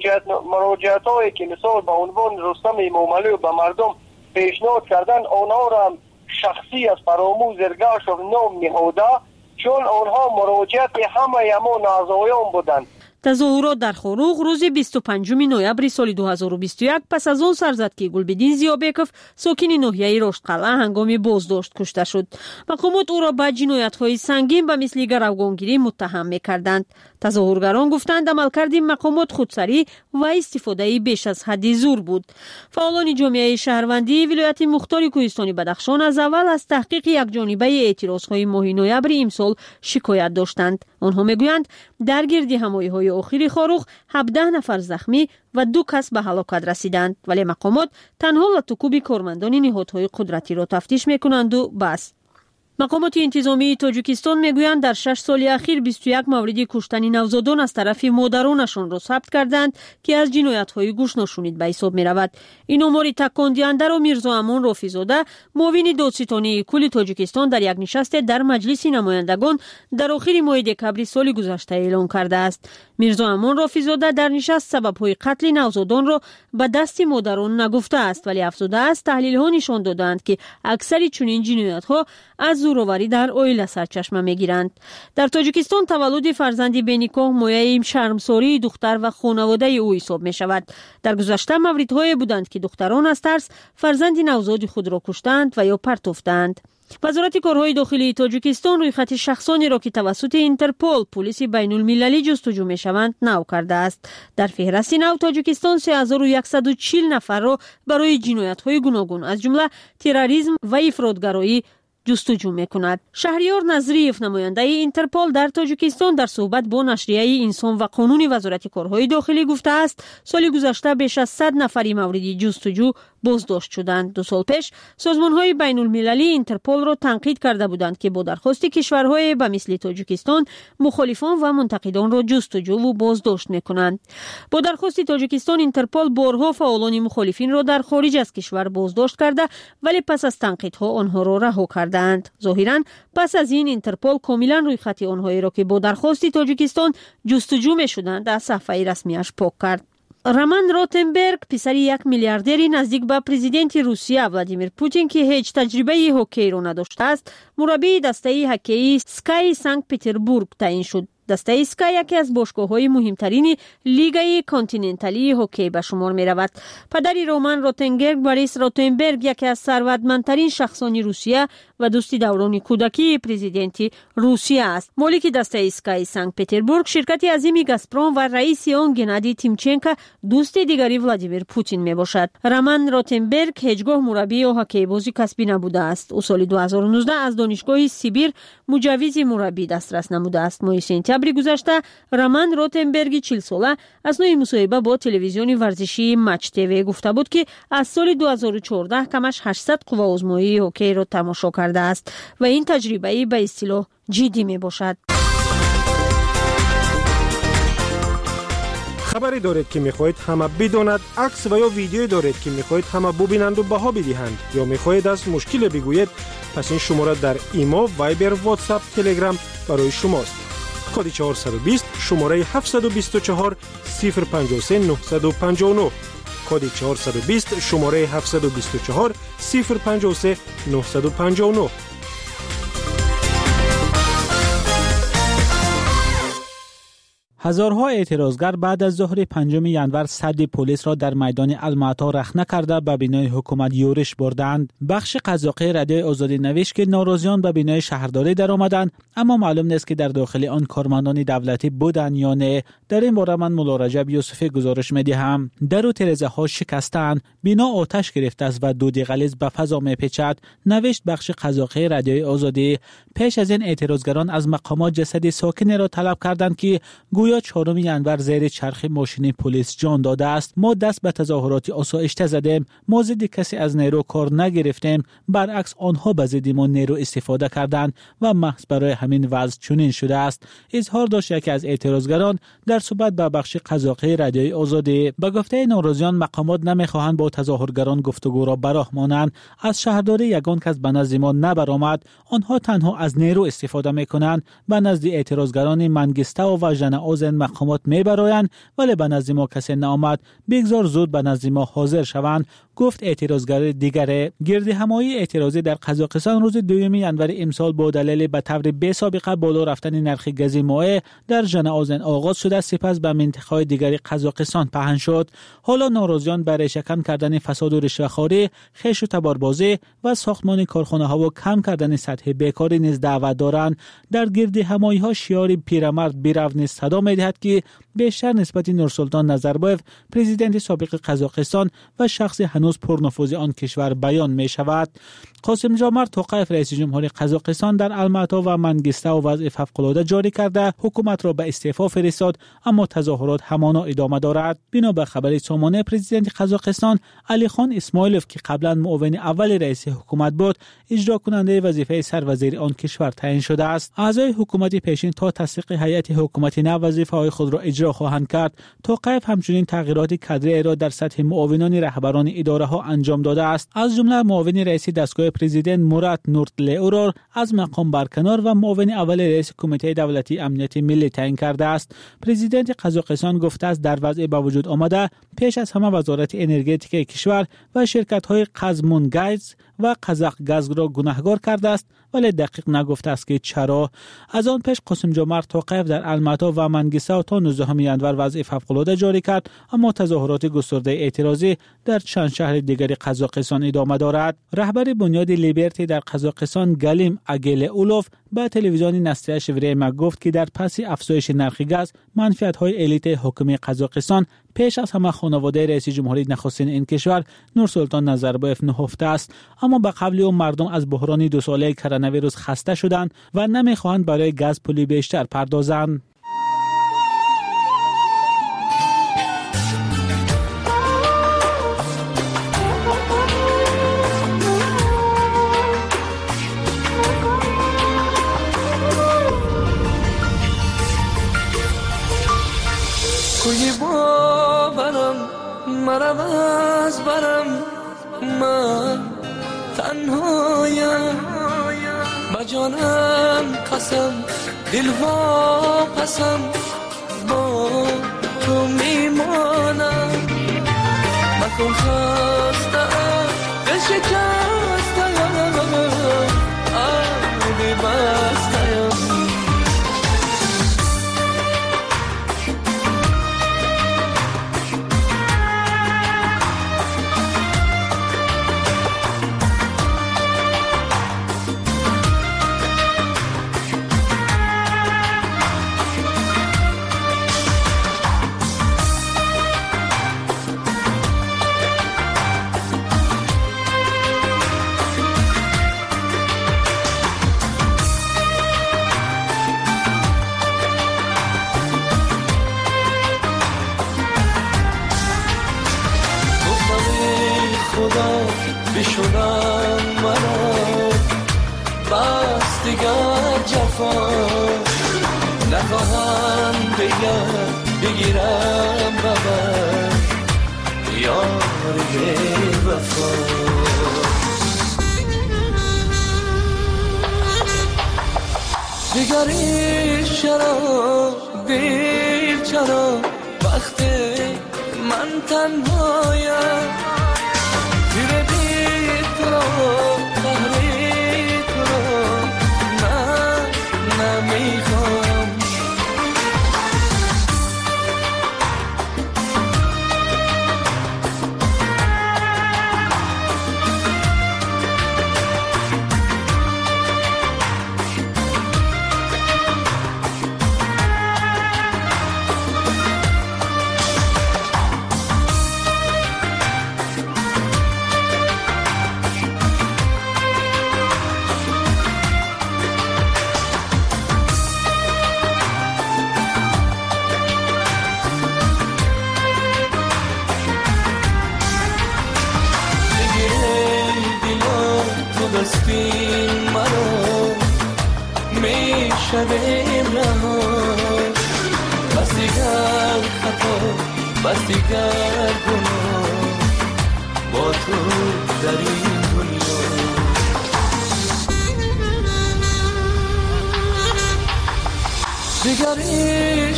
مراجعت‌هایی که مثال به عنوان رستم موملی به مردم پیشنهاد کردن آنها را شخصی از فراموز ارگشف نام نهاده چون آنها مراجعت همه اعضایان بودند. تظاهرات در خاروق روز 25 نوامبر سال 2021 پس از آن سر زد که گلبدین زیابکوف ساکن ناحیه رشتقلعه هنگام بازداشت کشته شد. مقامات او را به جنایت‌های سنگین به مثل گروگانگیری متهم می‌کردند. تظاهرگران گفتند عملکرد مقامات خودسری و استفاده بیش از حد زور بود. فعالان جامعه شهروندی ولایت مختار کوهستان بدخشان از اول از تحقیق یکجانبه اعتراض‌های ماه نوامبر امسال شکایت داشتند. آنها میگویند در گرد همایی‌های آخری خاروق 17 نفر زخمی و 2 کس به هلاکت رسیدند، ولی مقامات تنها لطکوب کارمندان نهادهای قدرتی را تفتیش میکنند و بس. مقامات انتظامی تاجیکستان میگویند در 6 سال اخیر 21 مورد کشتن نوزادان از طرف مادرانشان را ثبت کردند که از جنایت‌های گوش نشونید به حساب می‌رود. این امور تکان دهنده را میرزا امان رافیزاده معاون دادستانی کل تاجیکستان در یک نشست در مجلس نمایندگان در آخر ماه دکمبر سال گذشته اعلام کرده است. میرزا امان رافیزاده در نشست سبب‌های قتل نوزادان را به دست مادران نگفته است، ولی افزوده است تحلیل‌ها نشان دادند که اکثر چنین جنایت‌ها از زوروری در عائله سرچشمه میگیرند. در تاجیکستان تولد فرزندی بینیکاه مایه شرمساری دختر و خانواده او حساب می شود. در گذشته موردهایی بودند که دختران از ترس فرزند نوزاد خود را کشتند و یا پرتافتند. وزارت کارهای داخلی تاجیکستان رویخط شخصانی را که توسط اینترپل پلیس بین المللی جستجو می‌شوند نو کرده است. در فهرست نو تاجیکستان 3140 نفر را برای جنایت‌های گوناگون از جمله تروریسم و افراطگرایی جستجو می‌کند. شهریار نظریف نماینده اینترپل در تاجیکستان در صحبت با نشریه انسان و قانون وزارت کارهای داخلی گفته است سال گذشته بیش از 100 نفر مورد جستجو بازداشت شدند. 2 سال پیش سازمان‌های بین المللی اینترپل را تنقید کرده بودند که با درخواست کشورهای به مثل تاجیکستان مخالفان و منتقدان را جستجو و بازداشت می‌کنند. با درخواست تاجیکستان اینترپل بارها فعالان مخالفین را در خارج از کشور بازداشت کرده ولی پس از تنقیدها آنها را رها کردند. ظاهراً پس از این اینترپل کاملا روی خط آنهایی را که با درخواست تاجیکستان جستجو می‌شدند از صفحه رسمیش پاک کرد. роман ротенберг писари як миллиардери наздик ба президенти русия владимир путин ки ҳеҷ таҷрибаи ҳоккейро надоштааст мураббии дастаи ҳоккеии скай санкт петербург таъин шуд. дастаи скай яке аз бошгоҳҳои муҳимтарини лигаи континенталии ҳоккей ба шумор меравад. падари роман ротенберг борис ротенберг яке аз сарватмандтарин шахсони русия ва дӯсти даврони кӯдакии президенти русия аст. молики дастаи скай санкт петербург ширкати азими газпром ва раиси он геннадий тимченко дӯсти дигари владимир путин мебошад. роман ротенберг ҳеҷ гоҳ мураббии ҳоккейбози касбӣ набудааст. ӯ соли 2019 аз донишгоҳи сибир муҷаввизи мураббӣ дастрас намудааст. моҳи сентябри гузашта роман ротенберги 40 сола аснои мусоҳиба бо телевизиони варзишии матч тв гуфта буд ки аз соли 2014 камаш 800 қувваозмоии ҳоккейро тамошо кардааст ва ин таҷрибаи ба истилоҳ ҷиддӣ мебошад. خبری دارید که میخواهید همه بداند، عکس و یا ویدیویی دارید که میخواهید همه ببینند و بها بدهند یا میخواهید از مشکل بگویید، پس این شماره در ایمو، وایبر، واتساپ، تلگرام برای شماست. کد 420 شماره 724 053 959 کد 420 شماره 724 053 959. هزارها اعتراضگر بعد از ظهر 5 ینور سد پلیس را در میدان المعطا رخنه کرده به بینای حکومت یورش بردند. بخش قزاقی رادیوی آزادی نوشت که ناراضیان به بینای شهرداری در آمدند، اما معلوم نیست که در داخل آن کارمندان دولتی بودند یا نه. در این باره من مولا رجب یوسفی گزارش می‌دهم. در و ترازه ها شکستند، بنا آتش گرفته است و دود غلیظ به فضا می‌پیچد، نوشت بخش قزاقی رادیوی آزادی. پیش از این اعتراضگران از مقامات جسد ساکن را طلب کردند که گویا 4 ینور زیر چرخ ماشین پلیس جان داده است. ما دست به تظاهرات آسایشته زدیم، ما ضد کسی از نیرو کار نگرفتیم، برعکس آنها به ضد ما نیرو استفاده کردند و محض برای همین وضع چنین شده است. اظهار داشت یکی از اعتراضگران در صحبت با بخش قزاقی رادیوی آزادی. به گفته ناراضیان مقامات نمیخواهند با تظاهرگران گفتگو را براه مانند. از شهرداری یگان کس به نزد ما نبرآمد، آنها تنها از نیرو استفاده میکنند. به نزد اعتراضگران منگسته و ژنئاز مقامات میبرایند، ولی به نزد ما کسی نآمد. بگذار زود به نزد ما حاضر شوند، گفت اعتراضگر دیگری. گردهمایی اعتراضی در قزاقستان روز 2 ینور امسال با دلیل به طور بی سابقه بالا رفتن نرخ گاز مایع در ژنئاز آغاز شده، سپس به منطقه‌های دیگر قزاقستان پهن شد. حالا ناراضیان برای شکن کردن فساد و رشوه‌خواری، خیش و تباربازی و ساختمان کارخانه‌ها و کم کردن سطح بیکاری نیز دعوت دارند. در گردهمایی‌ها شعار پیرمرد بیرو نیز صدا می‌دهد که بیشتر نسبت نورسلطان نظربایف پرزیدنت سابق قزاقستان و شخص هنوز پرنفوذ آن کشور بیان می شود. قاسم جامر توقیف رئیس جمهور قزاقستان در المعطا و منگسته و وضع فوق‌العاده جاری کرده حکومت را به استعفا فرستاد، اما تظاهرات همانا ادامه دارد. بنا به خبر سامانه پرزیدنت قزاقستان علی خان اسماعیلوف که قبلا معاون اول رئیس حکومت بود، اجرا کننده وظیفه سروزیر آن کشور تعیین شده است. اعضای حکومت پیشین تا تصدیق هیئت حکومتی نو وظیفه‌های خود را اجرا خواهند کرد. توقیف همچنین تغییرات کادری را در سطح معاونان رهبران اداره ها انجام داده است. از جمله معاون رئیس دستگاه پرزیدنت مراد نورتلئو را از مقام برکنار و معاون اول رئیس کمیته دولتی امنیت ملی تعیین کرده است. پرزیدنت قزاقستان گفته است در وضع به وجود آمده پیش از همه وزارت انرژتیک کشور و شرکت‌های قزمونگاز و قزاق گاز را گناهکار کرده است، ولی دقیق نگفته است که چرا. از آن پیش قاسم جامر توقیف در المعطا و منگسته تا 19 ینور وضع فوق‌العاده جاری کرد، اما تظاهرات گسترده اعتراضی در چند شهر دیگر قزاقستان ادامه دارد. رهبر بنیاد لیبرتی در قزاقستان گلیم اگیلئولوف به تلویزیون نسل شوریما گفت که در پس افزایش نرخ گاز منفعت‌های الیت حکومت قزاقستان پیش از همه خانواده رئیس جمهوری نخستین این کشور نورسلطان نظربایف نهفته است، اما به قبل او مردم از بحران 2 ساله کرونا ویروس خسته شدند و نمیخواهند برای گاز پولی بیشتر پردازند. کوی باورم مرم از برم، من تنهایم با جانم قسم دل واپسم با تو میمانم. شدم مرا بس دیگر جفا نخواهم بگیرم ببر یار وفا دیگری چرا دیر چرا وقت من تنهایم تیر بی تو را قهری تو را نمیخوام دستین مرا میشویم رها بس دیگر خطا بس دیگر گناه با تو در این دنیا دیگری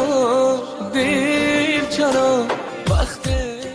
چرا دیر چرا وقت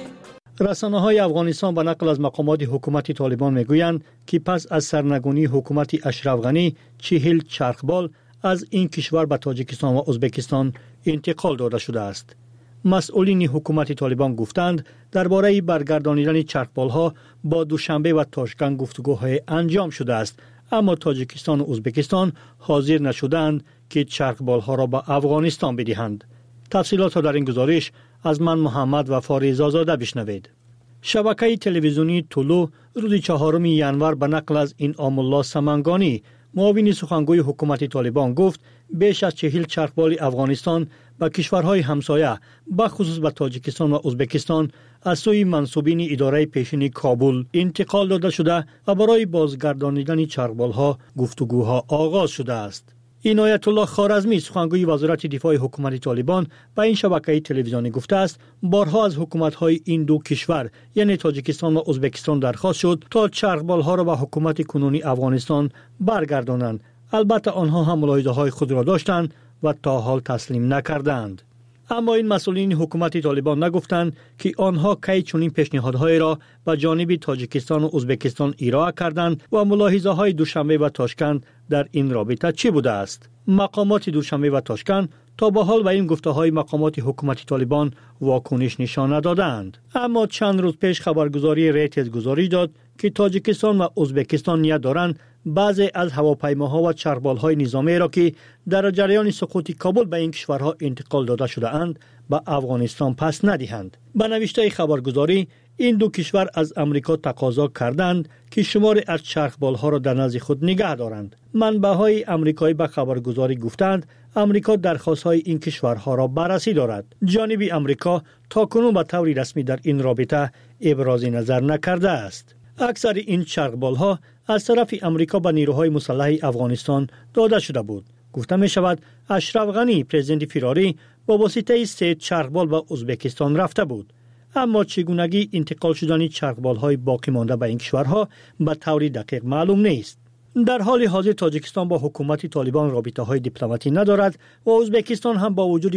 رسانه‌های افغانستان به نقل از مقامات حکومت طالبان میگویند که پس از سرنگونی حکومت اشرف غنی 40 چرخبال از این کشور به تاجیکستان و ازبکستان انتقال داده شده است. مسئولین حکومت طالبان گفتند درباره برگردانیدن چرخبال‌ها با دوشنبه و تاشکند گفتگوهای انجام شده است، اما تاجیکستان و ازبکستان حاضر نشدند که چرخبال‌ها را به افغانستان بدهند. تفصیلات را در این گزارش از من محمد وفا زاده بشنوید. شبکه تلویزیونی طلوع روز 4 ژانویه به نقل از انعام الله سمنگانی معاون سخنگوی حکومت طالبان گفت بیش از 40 چرخبال افغانستان به کشورهای همسایه به خصوص به تاجیکستان و ازبکستان از سوی منصوبین اداره پیشین کابل انتقال داده شده و برای بازگردانیدن چرخبال‌ها گفتگوها آغاز شده است. عنایت الله خوارزمی سخنگوی وزارت دفاع حکومت طالبان به این شبکه تلویزیونی گفته است بارها از حکومت‌های این دو کشور یعنی تاجیکستان و ازبکستان درخواست شد تا چرخبال‌ها را به حکومت کنونی افغانستان برگردانند، البته آنها هم ملاحظه‌های خود را داشتند و تا حال تسلیم نکردند. اما این مسئولین حکومت طالبان نگفتند که آنها کی چنین پیشنهادهای را به جانب تاجیکستان و ازبکستان ارائه کردند و ملاحظه‌های دوشنبه و تاشکند در این رابطه چه بوده است. مقامات دوشنبه و تاشکند تا به حال به این گفته‌های مقامات حکومت طالبان واکنش نشان ندادند. اما چند روز پیش خبرگزاری ریترز گزارش داد که تاجیکستان و ازبکستان نیت دارند بعضی از هواپیماها و چرخبال‌های نظامی را که در جریان سقوط کابل به این کشورها انتقال داده شده اند به افغانستان پس ندهند. به نوشته خبرگزاری این دو کشور از امریکا تقاضا کردند که شماری از چرخبال‌ها را در نزد خود نگه دارند. منبع‌های آمریکایی به خبرگزاری گفتند امریکا درخواست‌های این کشورها را بررسی دارد. جانب امریکا تاکنون به طور رسمی در این رابطه ابراز نظر نکرده است. اکثر این چرخبال‌ها از طرف امریکا به نیروهای مسلح افغانستان داده شده بود. گفته می شود اشرف غنی پرزیدنت فراری با واسطه 3 چرخبال به ازبکستان رفته بود. اما چگونگی انتقال شدن چرخبال‌های باقی مانده به این کشورها به طور دقیق معلوم نیست. در حال حاضر تاجیکستان با حکومت طالبان رابطه‌های دیپلماتی ندارد و ازبکستان هم با وجود